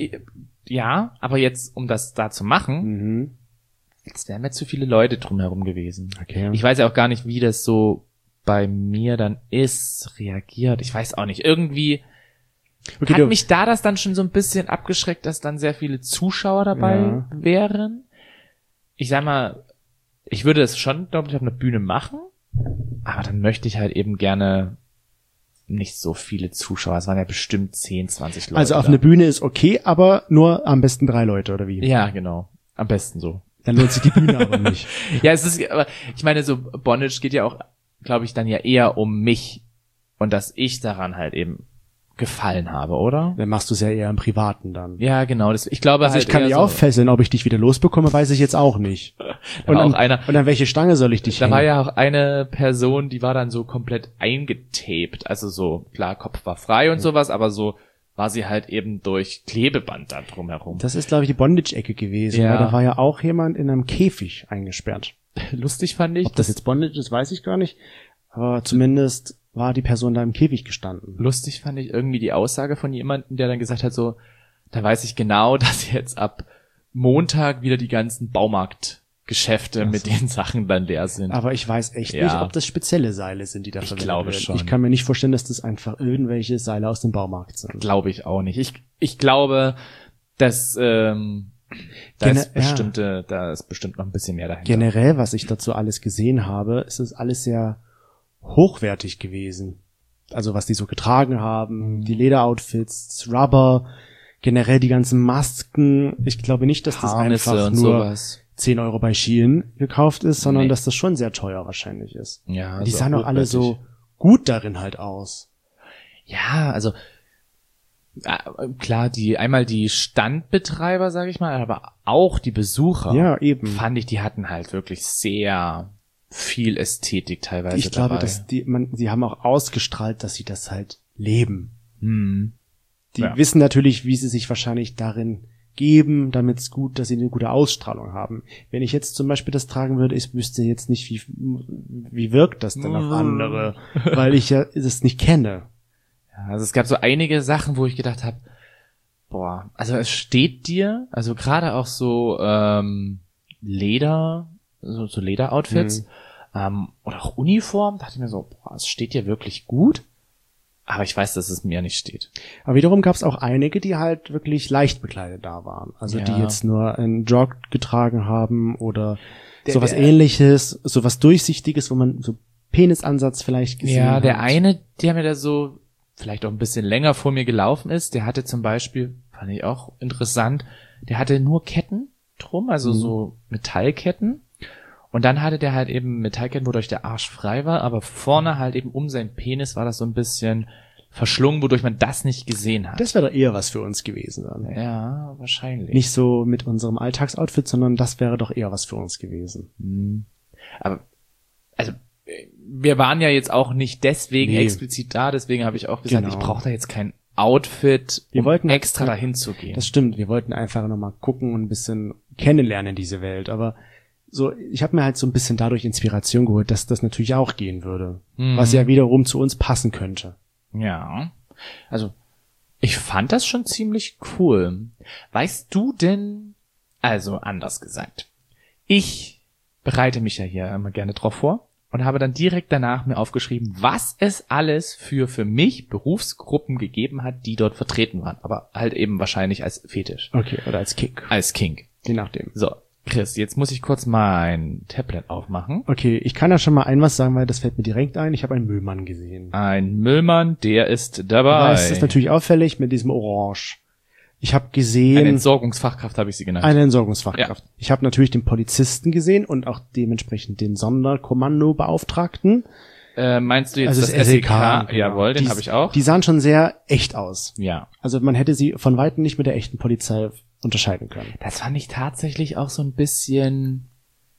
ja, aber jetzt, um das da zu machen, mhm. jetzt wären mir zu viele Leute drumherum gewesen. Okay. Ich weiß ja auch gar nicht, wie das so bei mir dann ist, reagiert. Ich weiß auch nicht. Irgendwie okay, hat mich da das dann schon so ein bisschen abgeschreckt, dass dann sehr viele Zuschauer dabei ja. wären. Ich sag mal, ich würde das schon, glaube ich, auf einer Bühne machen, aber dann möchte ich halt eben gerne nicht so viele Zuschauer. Es waren ja bestimmt zehn, zwanzig Leute. Also auf da. eine Bühne ist okay, aber nur am besten drei Leute, oder wie? Ja, genau. Am besten so. Dann lohnt sich die Bühne aber nicht. Ja, es ist, aber ich meine, so Bondage geht ja auch, glaube ich, dann ja eher um mich und dass ich daran halt eben gefallen habe, oder? Dann machst du es ja eher im Privaten dann. Ja, genau. Das, ich glaube also halt ich kann dich so auch fesseln, ob ich dich wieder losbekomme, weiß ich jetzt auch nicht. Und an, einer, und an welche Stange soll ich dich Da hängen? war ja auch eine Person, die war dann so komplett eingetaped. Also so, klar, Kopf war frei und sowas, aber so war sie halt eben durch Klebeband da drumherum. Das ist, glaube ich, die Bondage-Ecke gewesen, ja. weil da war ja auch jemand in einem Käfig eingesperrt. Lustig fand ich. Ob das jetzt Bondage ist, weiß ich gar nicht. Aber zumindest war die Person da im Käfig gestanden. Lustig fand ich irgendwie die Aussage von jemandem, der dann gesagt hat so, da weiß ich genau, dass jetzt ab Montag wieder die ganzen Baumarktgeschäfte also. mit den Sachen dann leer sind. Aber ich weiß echt ja. nicht, ob das spezielle Seile sind, die da verwendet werden. Ich glaube schon. Ich kann mir nicht vorstellen, dass das einfach irgendwelche Seile aus dem Baumarkt sind. Glaube ich auch nicht. Ich, ich glaube, dass ähm, da Gener- ist bestimmte, ja. da ist bestimmt noch ein bisschen mehr dahinter. Generell, was ich dazu alles gesehen habe, ist es alles sehr hochwertig gewesen. Also was die so getragen haben, mhm. die Lederoutfits, Rubber, generell die ganzen Masken. Ich glaube nicht, dass das Harnisse einfach und nur sowas. zehn Euro bei Shein gekauft ist, sondern nee. dass das schon sehr teuer wahrscheinlich ist. Ja, die sahen auch alle so gut darin halt aus. Ja, also klar, die einmal die Standbetreiber, sage ich mal, aber auch die Besucher. Ja, eben. Fand ich, die hatten halt wirklich sehr viel Ästhetik teilweise ich glaube, dabei. dass die, man, sie haben auch ausgestrahlt, dass sie das halt leben. Hm. Die ja. wissen natürlich, wie sie sich wahrscheinlich darin geben, damit es gut, dass sie eine gute Ausstrahlung haben. Wenn ich jetzt zum Beispiel das tragen würde, ich wüsste jetzt nicht, wie, wie wirkt das denn auf andere, weil ich ja das nicht kenne. Ja, also es gab so einige Sachen, wo ich gedacht habe, boah, also es steht dir, also gerade auch so ähm, Leder, so, so Lederoutfits, mhm. ähm, oder auch Uniform, dachte ich mir so, boah, es steht dir wirklich gut, aber ich weiß, dass es mir nicht steht. Aber wiederum gab es auch einige, die halt wirklich leicht bekleidet da waren, also ja. die jetzt nur einen Jog getragen haben oder der, sowas der, ähnliches, sowas Durchsichtiges, wo man so Penisansatz vielleicht gesehen hat. Ja, der hat. eine, der mir da so vielleicht auch ein bisschen länger vor mir gelaufen ist, der hatte zum Beispiel, fand ich auch interessant, der hatte nur Ketten drum, also mhm. so Metallketten. Und dann hatte der halt eben Metallketten, wodurch der Arsch frei war, aber vorne halt eben um seinen Penis war das so ein bisschen verschlungen, wodurch man das nicht gesehen hat. Das wäre doch eher was für uns gewesen dann. Ja, wahrscheinlich. Nicht so mit unserem Alltagsoutfit, sondern das wäre doch eher was für uns gewesen. Mhm. Aber, also, wir waren ja jetzt auch nicht deswegen nee. explizit da, deswegen habe ich auch gesagt, genau. ich brauche da jetzt kein Outfit, wir um wollten extra dahin zu gehen. Das stimmt, wir wollten einfach nochmal gucken und ein bisschen kennenlernen diese Welt, aber so, ich habe mir halt so ein bisschen dadurch Inspiration geholt, dass das natürlich auch gehen würde, mhm. was ja wiederum zu uns passen könnte. Ja, also Ich fand das schon ziemlich cool. Weißt du denn, also anders gesagt, ich bereite mich ja hier immer gerne drauf vor und habe dann direkt danach mir aufgeschrieben, was es alles für für mich Berufsgruppen gegeben hat, die dort vertreten waren. Aber halt eben wahrscheinlich als Fetisch. Okay, oder als Kink. Als Kink. Je nachdem. So, Chris, jetzt muss ich kurz mein Tablet aufmachen. Okay, ich kann ja schon mal ein was sagen, weil das fällt mir direkt ein. Ich habe einen Müllmann gesehen. Ein Müllmann, der ist dabei. Das ist natürlich auffällig mit diesem Orange. Ich habe gesehen... Eine Entsorgungsfachkraft habe ich sie genannt. Eine Entsorgungsfachkraft. Ja. Ich habe natürlich den Polizisten gesehen und auch dementsprechend den Sonderkommandobeauftragten. Äh, meinst du jetzt Also das, das S E S E K? K, genau. Jawohl, den Die- habe ich auch. Die sahen schon sehr echt aus. Ja. Also man hätte sie von Weitem nicht mit der echten Polizei unterscheiden können. Das fand ich tatsächlich auch so ein bisschen,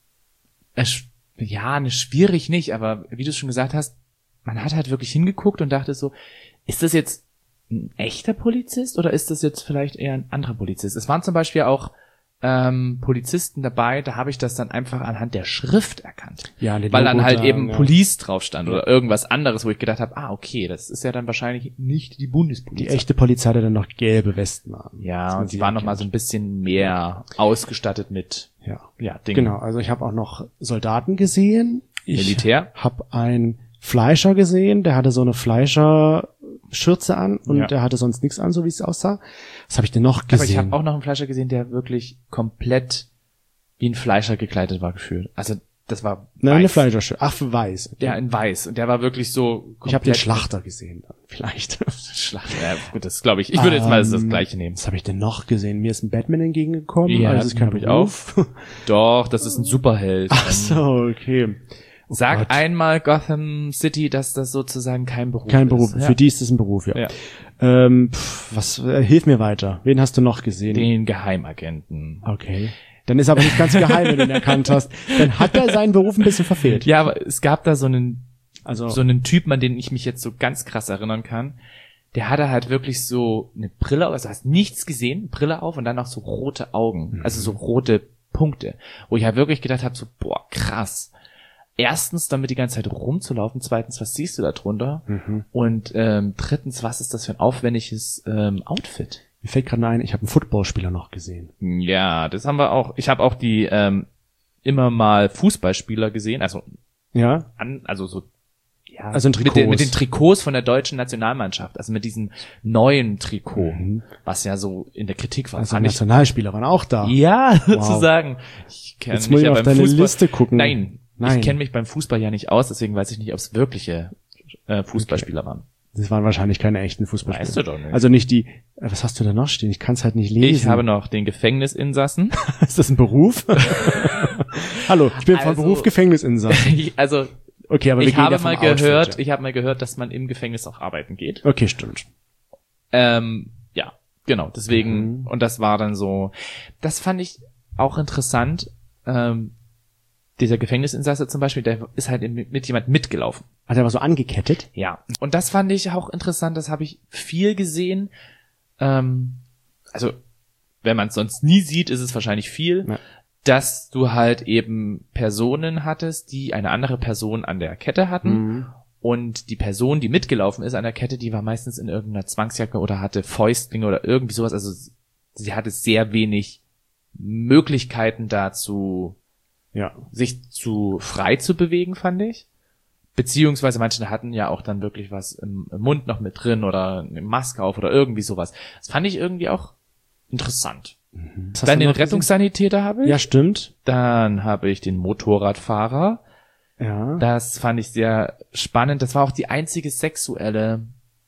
äh, sch- ja, ne, schwierig nicht, aber wie du schon gesagt hast, man hat halt wirklich hingeguckt und dachte so, ist das jetzt ein echter Polizist oder ist das jetzt vielleicht eher ein anderer Polizist? Es waren zum Beispiel auch ähm, Polizisten dabei, da habe ich das dann einfach anhand der Schrift erkannt. Ja, an den Weil dann Logo halt da, eben ja. Police drauf stand oder irgendwas anderes, wo ich gedacht habe, ah, okay, das ist ja dann wahrscheinlich nicht die Bundespolizei. Die echte Polizei hatte dann noch gelbe Westen an. dass Ja, man und sie sie waren noch mal erkennt. so ein bisschen mehr ausgestattet mit, Ja, ja, Dingen. genau. Also ich habe auch noch Soldaten gesehen. Ich Militär? habe einen Fleischer gesehen, der hatte so eine Fleischerschürze an und Ja. der hatte sonst nichts an, so wie es aussah. Was habe ich denn noch Aber gesehen? ich habe auch noch einen Fleischer gesehen, der wirklich komplett wie ein Fleischer gekleidet war gefühlt. Also das war Nein, eine weiß. Fleischerschürze. Ach, für weiß. Okay. Ja, in weiß. Und der war wirklich so komplett. Ich habe den Schlachter gesehen, dann vielleicht. Schlachter. Ja, gut, das glaube ich. Ich würde jetzt mal das, das Ähm, gleiche nehmen. Was habe ich denn noch gesehen? Mir ist ein Batman entgegengekommen. Ja, also es ist kein den hab ich Beruf. Doch, das ist ein Superheld. Ach so, okay. Oh Sag Gott. einmal Gotham City, dass das sozusagen kein Beruf Kein ist. Beruf. Ja. Für die ist es ein Beruf, ja. Ja. Ähm, pff, was, äh, hilf mir weiter. Wen hast du noch gesehen? Den Geheimagenten. Okay. Dann ist aber nicht ganz geheim, wenn du ihn erkannt hast. Dann hat er seinen Beruf ein bisschen verfehlt. Ja, aber es gab da so einen Also, so einen Typen, an den ich mich jetzt so ganz krass erinnern kann. Der hatte halt wirklich so eine Brille auf, also hast nichts gesehen, Brille auf und dann noch so rote Augen, also so rote Punkte, wo ich halt wirklich gedacht habe, so boah, krass. Erstens, damit die ganze Zeit rumzulaufen, zweitens, was siehst du da drunter? mhm. Und ähm, drittens, was ist das für ein aufwendiges ähm, Outfit? Mir fällt gerade ein, ich habe einen Footballspieler noch gesehen. Ja, das haben wir auch. Ich habe auch die ähm, immer mal Fußballspieler gesehen, also Ja? an, also so ja, Also in mit, den, Trikots. mit den Trikots von der deutschen Nationalmannschaft, also mit diesem neuen Trikot, Mhm. was ja so in der Kritik war. Also Fand ich- Nationalspieler waren auch da. ja, Wow. sozusagen. Ich kenne Jetzt mich muss ich ja auf beim deine Fußball. Liste gucken. Nein, Nein. ich kenne mich beim Fußball ja nicht aus, deswegen weiß ich nicht, ob es wirkliche äh, Fußballspieler waren. Das waren wahrscheinlich keine echten Fußballspieler. Weißt du doch nicht. Also nicht die, äh, was hast du da noch stehen? Ich kann es halt nicht lesen. Ich habe noch den Gefängnisinsassen. Ist das ein Beruf? Hallo, ich bin von Also- Beruf Gefängnisinsassen. also Okay, aber wir ich gehen habe ja vom mal gehört, Outfit, ich habe mal gehört, dass man im Gefängnis auch arbeiten geht. ja. Okay, stimmt. Ähm, ja, genau. Deswegen, Mhm. und das war dann so, das fand ich auch interessant. Ähm, dieser Gefängnisinsasse zum Beispiel, der ist halt mit, mit jemand mitgelaufen. Hat er aber so angekettet? Ja. Und das fand ich auch interessant, das habe ich viel gesehen. Ähm, also, wenn man es sonst nie sieht, ist es wahrscheinlich viel, Ja. dass du halt eben Personen hattest, die eine andere Person an der Kette hatten. Mhm. Und die Person, die mitgelaufen ist an der Kette, die war meistens in irgendeiner Zwangsjacke oder hatte Fäustlinge oder irgendwie sowas. Also sie hatte sehr wenig Möglichkeiten dazu, Ja. sich zu frei zu bewegen, fand ich. Beziehungsweise manche hatten ja auch dann wirklich was im, im Mund noch mit drin oder eine Maske auf oder irgendwie sowas. Das fand ich irgendwie auch interessant. Was hast Dann du den noch gesehen? Rettungssanitäter habe ich. Ja, stimmt. Dann habe ich den Motorradfahrer. Ja. Das fand ich sehr spannend. Das war auch die einzige sexuelle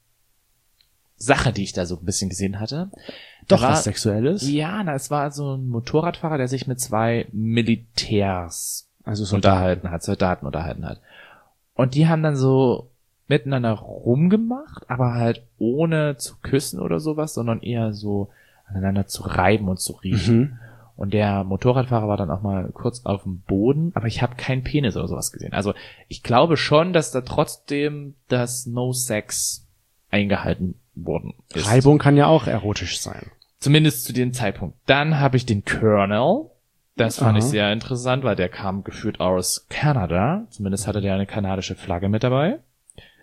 Sache, die ich da so ein bisschen gesehen hatte. Da Doch war, was Sexuelles. Ja, na, es war so ein Motorradfahrer, der sich mit zwei Militärs Also so unterhalten hat, Soldaten unterhalten hat. Und die haben dann so miteinander rumgemacht, aber halt ohne zu küssen oder sowas, sondern eher so aneinander zu reiben und zu riechen. Mhm. Und der Motorradfahrer war dann auch mal kurz auf dem Boden, aber ich habe keinen Penis oder sowas gesehen. Also ich glaube schon, dass da trotzdem das No-Sex eingehalten worden ist. Reibung kann ja auch erotisch sein. Zumindest zu dem Zeitpunkt. Dann habe ich den Colonel. Das fand Aha. ich sehr interessant, weil der kam geführt aus Kanada. Zumindest hatte der eine kanadische Flagge mit dabei.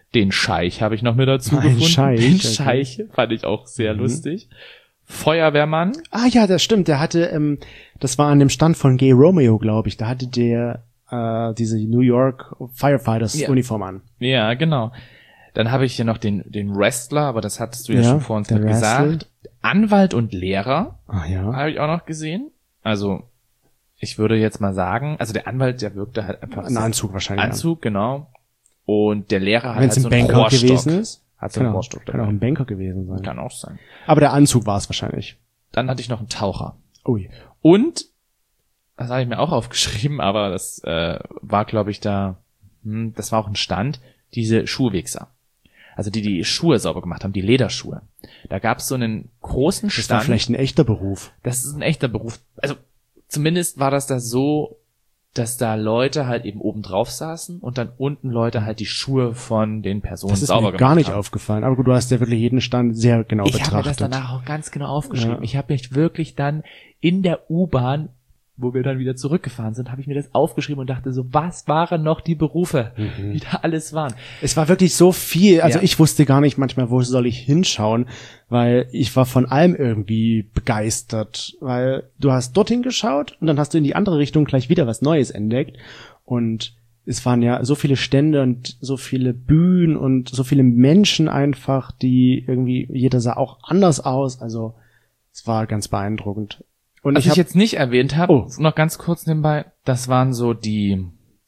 Den Scheich habe ich noch mit dazu Ein gefunden. Scheich, Den okay. Scheich fand ich auch sehr Mhm. lustig. Feuerwehrmann. Ah ja, das stimmt. Der hatte, ähm, das war an dem Stand von Gay Romeo, glaube ich. Da hatte der äh, diese New York Firefighters Ja. Uniform an. Ja, genau. Dann habe ich hier noch den, den Wrestler, aber das hattest du ja, Ja, schon vor uns der mit gesagt. Anwalt und Lehrer Ah ja. habe ich auch noch gesehen. Also, ich würde jetzt mal sagen, also der Anwalt, der wirkte halt einfach Ein so- Anzug wahrscheinlich. Anzug, genau. Und der Lehrer hat Wenn halt es so ein einen Banker Rohrstock. gewesen ist. Hat so einen Kann auch, Rohrstock kann auch dabei. ein Banker gewesen sein. Kann auch sein. Aber der Anzug war es wahrscheinlich. Dann hatte ich noch einen Taucher. Ui. Und, das habe ich mir auch aufgeschrieben, aber das äh, war, glaube ich, da, hm, das war auch ein Stand, diese Schuhwichser. Also die, die Schuhe sauber gemacht haben, die Lederschuhe. Da gab es so einen großen Das war Stand. vielleicht ein echter Beruf. Das ist ein echter Beruf. Also zumindest war das da so, dass da Leute halt eben oben drauf saßen und dann unten Leute halt die Schuhe von den Personen Das ist sauber mir gemacht gar nicht haben. aufgefallen. Aber gut, du hast ja wirklich jeden Stand sehr genau Ich habe mir betrachtet. das danach auch ganz genau aufgeschrieben. Ja. Ich habe mich wirklich dann in der U-Bahn, wo wir dann wieder zurückgefahren sind, habe ich mir das aufgeschrieben und dachte so, was waren noch die Berufe, Mhm. die da alles waren. Es war wirklich so viel. Also Ja. ich wusste gar nicht manchmal, wo soll ich hinschauen, weil ich war von allem irgendwie begeistert, weil du hast dorthin geschaut und dann hast du in die andere Richtung gleich wieder was Neues entdeckt und es waren ja so viele Stände und so viele Bühnen und so viele Menschen einfach, die irgendwie, jeder sah auch anders aus, also es war ganz beeindruckend. Und Was ich ich, hab, jetzt nicht erwähnt habe, Oh. noch ganz kurz nebenbei, das waren so die,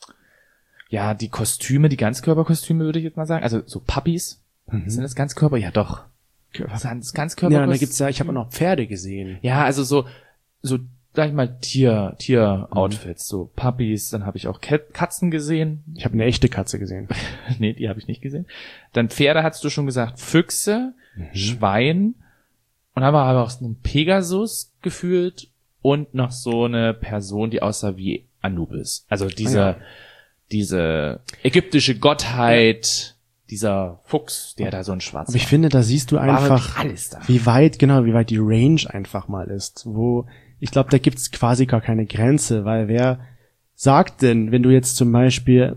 ja, die Kostüme, die Ganzkörperkostüme würde ich jetzt mal sagen, also so Puppies. Mhm. Sind das Ganzkörper? Ja, doch. Das sind ja, Ganzkörper. da gibt's ja, ich habe auch noch Pferde gesehen. Ja, also so, so, sag ich mal, Tier, Tier-Outfits, Mhm. so Puppies, dann habe ich auch Kat- Katzen gesehen. Ich habe eine echte Katze gesehen. Nee, die habe ich nicht gesehen. Dann Pferde hast du schon gesagt, Füchse, Mhm. Schwein und dann war aber auch so ein Pegasus gefühlt und noch so eine Person, die aussah wie Anubis. Also diese, Ah, ja. diese ägyptische Gottheit, dieser Fuchs, der da so ein schwarz Aber ich finde, da siehst du war. einfach, War wirklich alles da. wie weit, genau, wie weit die Range einfach mal ist. Wo, ich glaube, da gibt's quasi gar keine Grenze, weil wer sagt denn, wenn du jetzt zum Beispiel,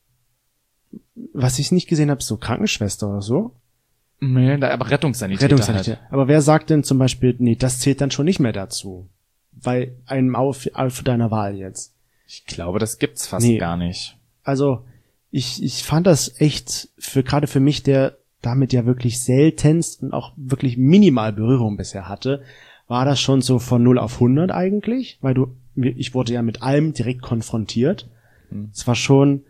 was ich nicht gesehen habe, so Krankenschwester oder so, Nee, da- aber Rettungssanitäter, Rettungssanitäter. halt. Aber wer sagt denn zum Beispiel, nee, das zählt dann schon nicht mehr dazu? Bei einem auf, auf deiner Wahl jetzt. Ich glaube, das gibt's fast Nee. gar nicht. Also, ich, ich fand das echt für, gerade für mich, der damit ja wirklich seltenst und auch wirklich minimal Berührung bisher hatte, war das schon so von null auf hundert eigentlich, weil du, ich wurde ja mit allem direkt konfrontiert. Hm. Es war schon,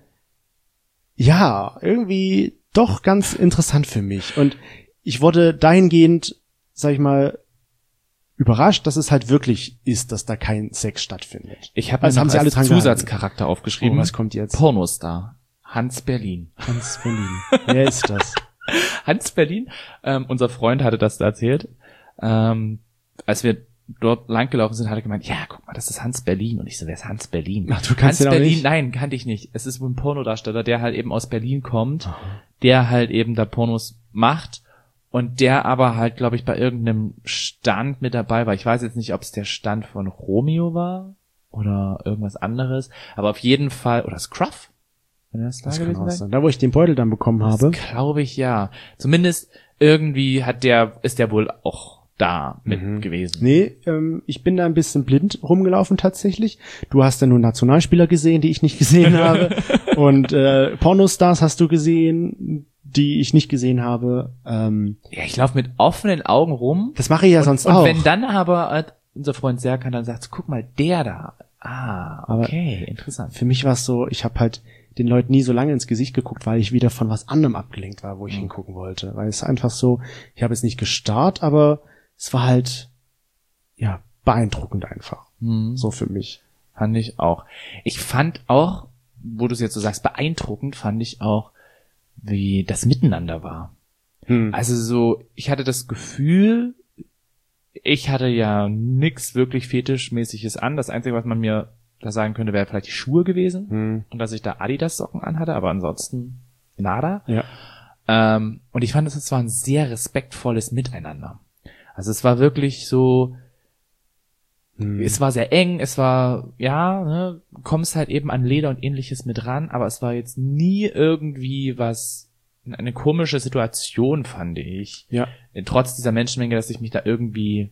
ja, irgendwie doch ganz interessant für mich. Und ich wurde dahingehend, sag ich mal, überrascht, dass es halt wirklich ist, dass da kein Sex stattfindet. Ich habe Also mir haben noch sie alle als dran gehalten. Zusatzcharakter aufgeschrieben. Oh, was kommt jetzt? Pornostar. Hans Berlin. Hans Berlin. Wer ist das? Hans Berlin, ähm, unser Freund hatte das da erzählt. Ähm, als wir dort langgelaufen sind, hat er gemeint, ja, guck mal, das ist Hans Berlin. Und ich so, wer ist Hans Berlin? Ach, du Hans kannst den auch Berlin, nicht? nein, kannte ich nicht. Es ist wohl ein Pornodarsteller, der halt eben aus Berlin kommt, der halt eben da Pornos macht und der aber halt, glaube ich, bei irgendeinem Stand mit dabei war. Ich weiß jetzt nicht, ob es der Stand von Romeo war oder irgendwas anderes, aber auf jeden Fall, oder Scruff? Wenn das da Das kann gewesen auch sein? sein. Da, wo ich den Beutel dann bekommen habe. Das glaube ich, ja. Zumindest irgendwie hat der, ist der wohl auch da mit Mhm. gewesen. Nee, ähm, ich bin da ein bisschen blind rumgelaufen tatsächlich. Du hast ja nur Nationalspieler gesehen, die ich nicht gesehen habe. Und äh, Pornostars hast du gesehen, die ich nicht gesehen habe. Ähm, Ja, ich laufe mit offenen Augen rum. das mache ich ja und, sonst und auch. wenn dann aber äh, unser Freund Serkan dann sagt, guck mal, der da. Ah, Aber okay, interessant. Für mich war es so, ich habe halt den Leuten nie so lange ins Gesicht geguckt, weil ich wieder von was anderem abgelenkt war, wo ich Mhm. hingucken wollte. Weil es einfach so, ich habe es nicht gestarrt, aber es war halt, ja, beeindruckend einfach. Hm, So für mich. fand ich auch. Ich fand auch, wo du es jetzt so sagst, beeindruckend fand ich auch, wie das Miteinander war. Hm. Also so, ich hatte das Gefühl, ich hatte ja nix wirklich Fetischmäßiges an. Das Einzige, was man mir da sagen könnte, wäre vielleicht die Schuhe gewesen. Hm. Und dass ich da Adidas-Socken anhatte, aber ansonsten nada. Ja. Ähm, und ich fand, es war ein sehr respektvolles Miteinander. Also es war wirklich so, Hm. es war sehr eng, es war, ja, ne, kommst halt eben an Leder und ähnliches mit ran, aber es war jetzt nie irgendwie was eine komische Situation, fand ich. Ja. Trotz dieser Menschenmenge, dass ich mich da irgendwie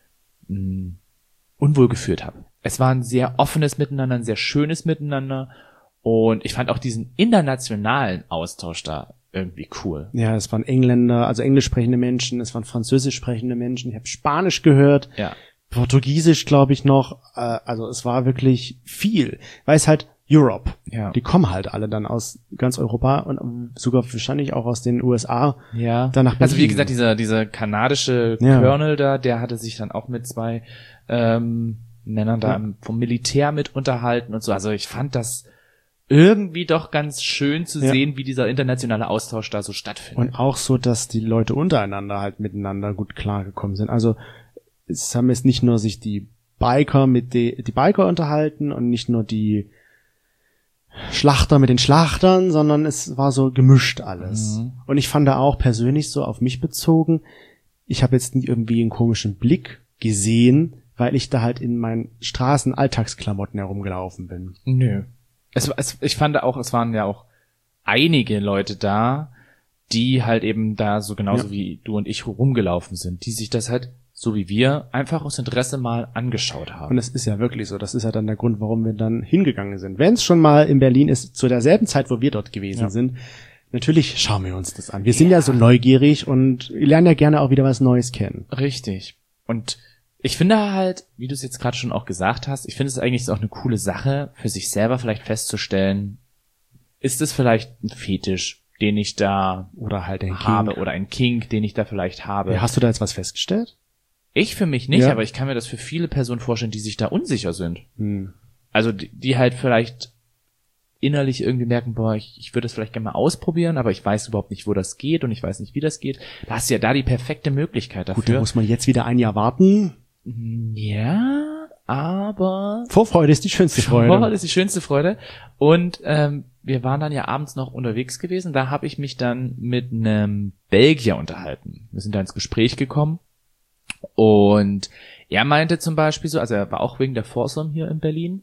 mh, unwohl gefühlt habe. Es war ein sehr offenes Miteinander, ein sehr schönes Miteinander und ich fand auch diesen internationalen Austausch da irgendwie cool. Ja, es waren Engländer, also englisch sprechende Menschen, es waren französisch sprechende Menschen, ich habe Spanisch gehört, Ja. Portugiesisch glaube ich noch, äh, also es war wirklich viel, weil es halt Europe, Ja. die kommen halt alle dann aus ganz Europa und sogar wahrscheinlich auch aus den U S A. Ja. Dann nach Also wie Berlin. gesagt, dieser dieser kanadische Ja. Colonel da, der hatte sich dann auch mit zwei ähm, Männern da Ja. im- vom Militär mit unterhalten und so. Also ich fand das irgendwie doch ganz schön zu Ja. sehen, wie dieser internationale Austausch da so stattfindet. Und auch so, dass die Leute untereinander halt miteinander gut klargekommen sind. Also es haben jetzt nicht nur sich die Biker mit die, die Biker unterhalten und nicht nur die Schlachter mit den Schlachtern, sondern es war so gemischt alles. Mhm. Und ich fand da auch persönlich so auf mich bezogen, ich habe jetzt nie irgendwie einen komischen Blick gesehen, weil ich da halt in meinen Straßen-Alltagsklamotten herumgelaufen bin. Nö. Es, es, ich fand auch, es waren ja auch einige Leute da, die halt eben da so genauso Ja. wie du und ich rumgelaufen sind, die sich das halt, so wie wir, einfach aus Interesse mal angeschaut haben. Und es ist ja wirklich so. Das ist ja dann der Grund, warum wir dann hingegangen sind. Wenn es schon mal in Berlin ist, zu derselben Zeit, wo wir dort gewesen Ja. sind, natürlich schauen wir uns das an. Wir sind ja so neugierig und lernen ja gerne auch wieder was Neues kennen. Richtig. Und ich finde halt, wie du es jetzt gerade schon auch gesagt hast, ich finde es eigentlich auch eine coole Sache, für sich selber vielleicht festzustellen, ist es vielleicht ein Fetisch, den ich da Oder halt ein habe, Kink. oder ein Kink, den ich da vielleicht habe. Ja, hast du da jetzt was festgestellt? Ich für mich nicht, Ja. aber ich kann mir das für viele Personen vorstellen, die sich da unsicher sind. Hm. Also die, die halt vielleicht innerlich irgendwie merken, boah, ich, ich würde das vielleicht gerne mal ausprobieren, aber ich weiß überhaupt nicht, wo das geht und ich weiß nicht, wie das geht. Da hast du ja da die perfekte Möglichkeit Gut, da dafür. muss man jetzt wieder ein Jahr warten. Ja, aber Vorfreude ist die schönste Freude. Vorfreude ist die schönste Freude. Und ähm, wir waren dann ja abends noch unterwegs gewesen. Da habe ich mich dann mit einem Belgier unterhalten. Wir sind da ins Gespräch gekommen. Und er meinte zum Beispiel so, also er war auch wegen der Foursome hier in Berlin.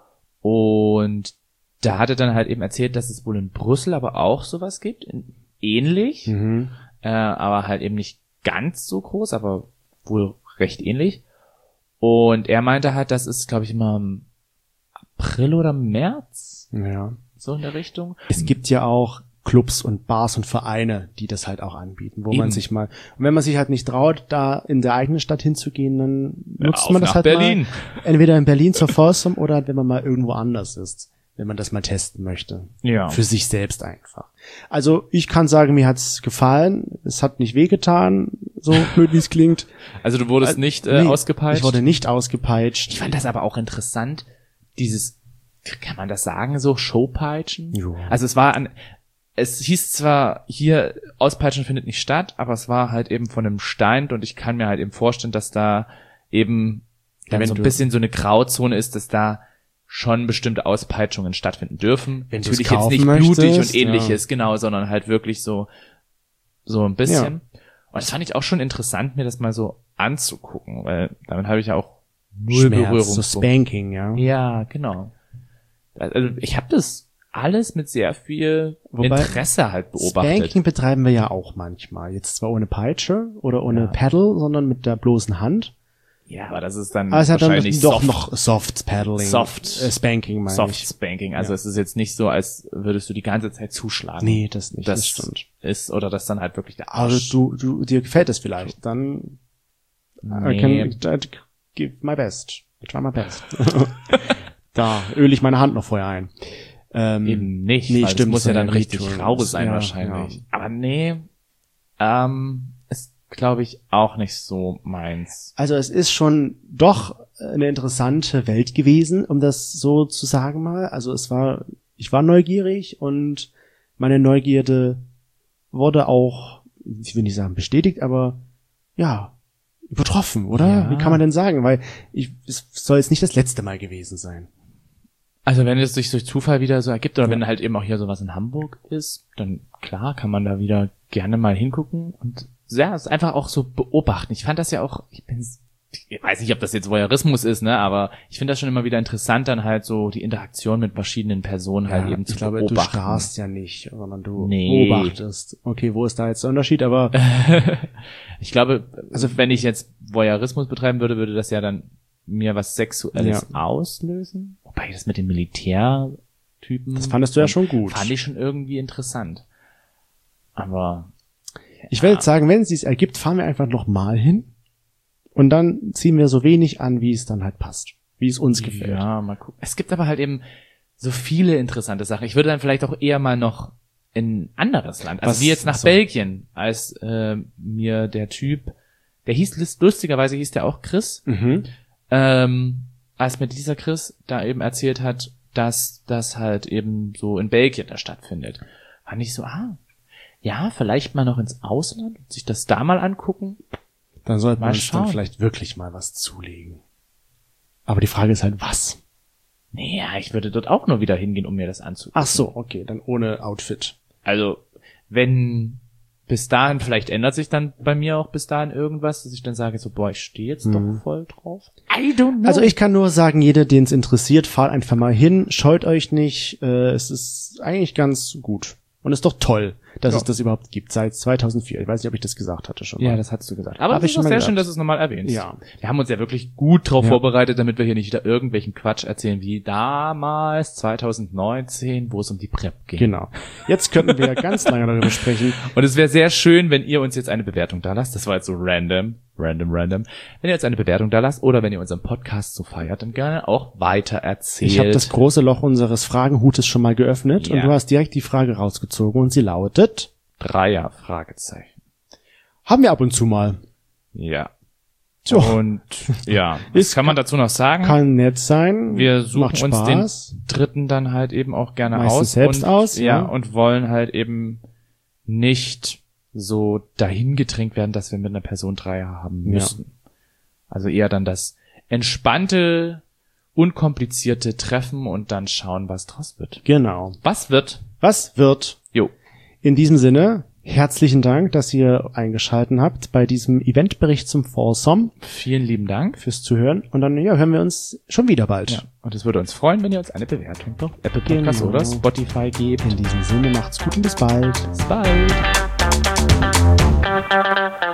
Und da hat er dann halt eben erzählt, dass es wohl in Brüssel aber auch sowas gibt. In, ähnlich. Mhm. Äh, aber halt eben nicht ganz so groß, aber wohl recht ähnlich. Und er meinte halt, das ist, glaube ich, immer im April oder März, Ja. so in der Richtung. Es gibt ja auch Clubs und Bars und Vereine, die das halt auch anbieten, wo Eben. man sich mal, und wenn man sich halt nicht traut, da in der eigenen Stadt hinzugehen, dann nutzt auf man das nach halt Berlin. mal, entweder in Berlin zur Foursome oder wenn man mal irgendwo anders ist, wenn man das mal testen möchte. Ja. Für sich selbst einfach. Also ich kann sagen, mir hat's gefallen, es hat nicht wehgetan, so blöd wie es klingt. Also du wurdest nicht äh, Nee, ausgepeitscht. Ich wurde nicht ausgepeitscht. Ich fand das aber auch interessant, dieses, kann man das sagen, so Showpeitschen? Jo. Also es war an, es hieß zwar hier, Auspeitschen findet nicht statt, aber es war halt eben von einem Stein und ich kann mir halt eben vorstellen, dass da eben dann Wenn so ein du- bisschen so eine Grauzone ist, dass da schon bestimmte Auspeitschungen stattfinden dürfen. Wenn du's Natürlich jetzt kaufen nicht blutig möchtest, und ähnliches, genau, sondern halt wirklich so, so ein bisschen. Und das fand ich auch schon interessant, mir das mal so anzugucken, weil damit habe ich ja auch null Schmerz, so Berührungspunkte. Spanking, ja. Ja, genau. Also ich habe das alles mit sehr viel Wobei, Interesse halt beobachtet. Spanking betreiben wir ja auch manchmal. Jetzt zwar ohne Peitsche oder ohne Ja. Paddle, sondern mit der bloßen Hand. Ja, aber das ist dann Aber es hat dann wahrscheinlich doch soft, noch Soft Paddling. Soft. Äh, Spanking meine Soft ich. Spanking. Also Ja. es ist jetzt nicht so, als würdest du die ganze Zeit zuschlagen. Nee, das nicht. Das, das, stimmt. ist, oder das dann halt wirklich der Arsch. Also du, du, dir gefällt es vielleicht. Dann I nee. can I give my best. I try my best. Da öle ich meine Hand noch vorher ein. Ähm, Eben nicht, nee, weil stimmt, es muss das ja soll dann ja richtig wehtun. rau sein Ja, wahrscheinlich. ja. Aber nee, ähm, ist, glaube ich, auch nicht so meins. Also es ist schon doch eine interessante Welt gewesen, um das so zu sagen mal. Also es war, ich war neugierig und meine Neugierde wurde auch, ich will nicht sagen bestätigt, aber ja, übertroffen, oder? Ja. Wie kann man denn sagen? Weil ich, es soll jetzt nicht das letzte Mal gewesen sein. Also wenn es sich durch Zufall wieder so ergibt oder Ja. wenn halt eben auch hier sowas in Hamburg ist, dann klar kann man da wieder gerne mal hingucken und ja, es ist einfach auch so beobachten. Ich fand das ja auch, ich bin ich weiß nicht, ob das jetzt Voyeurismus ist, ne, aber ich finde das schon immer wieder interessant, dann halt so die Interaktion mit verschiedenen Personen halt Ja, eben ich zu glaube, beobachten. du starrst ja nicht, sondern du Nee. beobachtest. Okay, wo ist da jetzt der Unterschied? Aber Ich glaube, also wenn ich jetzt Voyeurismus betreiben würde, würde das ja dann mir was Sexuelles Ja. auslösen. Wobei das mit den Militärtypen... das fandest du ja schon gut. Fand ich schon irgendwie interessant. Aber... Ich will jetzt sagen, wenn es sich ergibt, fahren wir einfach noch mal hin und dann ziehen wir so wenig an, wie es dann halt passt, wie es uns gefällt. Ja, mal gucken. Es gibt aber halt eben so viele interessante Sachen. Ich würde dann vielleicht auch eher mal noch in ein anderes Land, also Was- wie jetzt nach so. Belgien, als äh, mir der Typ, der hieß, lustigerweise hieß der auch Chris, Mhm. ähm, als mir dieser Chris da eben erzählt hat, dass das halt eben so in Belgien da stattfindet, fand ich so, ah, ja, vielleicht mal noch ins Ausland und sich das da mal angucken. Dann sollte Mal man uns dann schauen. vielleicht wirklich mal was zulegen. Aber die Frage ist halt, was? Naja, ich würde dort auch nur wieder hingehen, um mir das anzugucken. Ach so, okay, dann ohne Outfit. Also, wenn bis dahin, vielleicht ändert sich dann bei mir auch bis dahin irgendwas, dass ich dann sage so, boah, ich stehe jetzt Mhm. doch voll drauf. I don't know. Also ich kann nur sagen, jeder, den es interessiert, fahrt einfach mal hin, scheut euch nicht, äh, es ist eigentlich ganz gut. Und ist doch toll, dass Ja. es das überhaupt gibt, seit zweitausendvier. Ich weiß nicht, ob ich das gesagt hatte schon mal. Ja, das hattest du gesagt. Aber Hab es ich ist schon auch mal sehr gesagt. schön, dass du es nochmal erwähnst. Ja. Wir haben uns ja wirklich gut drauf Ja. vorbereitet, damit wir hier nicht wieder irgendwelchen Quatsch erzählen, wie damals, zwanzig neunzehn, wo es um die Prep ging. Genau. Jetzt könnten wir ja ganz lange darüber sprechen. Und es wäre sehr schön, wenn ihr uns jetzt eine Bewertung da lasst. Das war jetzt so random, random, random. Wenn ihr uns eine Bewertung da lasst oder wenn ihr unseren Podcast so feiert, dann gerne auch weiter erzählt. Ich habe das große Loch unseres Fragenhutes schon mal geöffnet Ja. und du hast direkt die Frage rausgezogen und sie lautet, Dreier, Fragezeichen. haben wir ab und zu mal. Ja. So. Und ja, was Ist- kann man dazu noch sagen? Kann nett sein. Wir suchen macht uns den Spaß. dritten dann halt eben auch gerne Meistens aus. selbst und, aus, Ja, ja. und wollen halt eben nicht so dahin gedrängt werden, dass wir mit einer Person Dreier haben Ja. müssen. Also eher dann das entspannte, unkomplizierte Treffen und dann schauen, was draus wird. Genau. Was wird? Was wird? Jo. In diesem Sinne, herzlichen Dank, dass ihr eingeschalten habt bei diesem Eventbericht zum Foursome Vielen lieben Dank. fürs Zuhören. Und dann ja, hören wir uns schon wieder bald. Ja. Und es würde uns freuen, wenn ihr uns eine Bewertung auf Apple Podcasts Genau. oder Spotify gebt. In diesem Sinne, macht's gut und bis bald. Bis bald.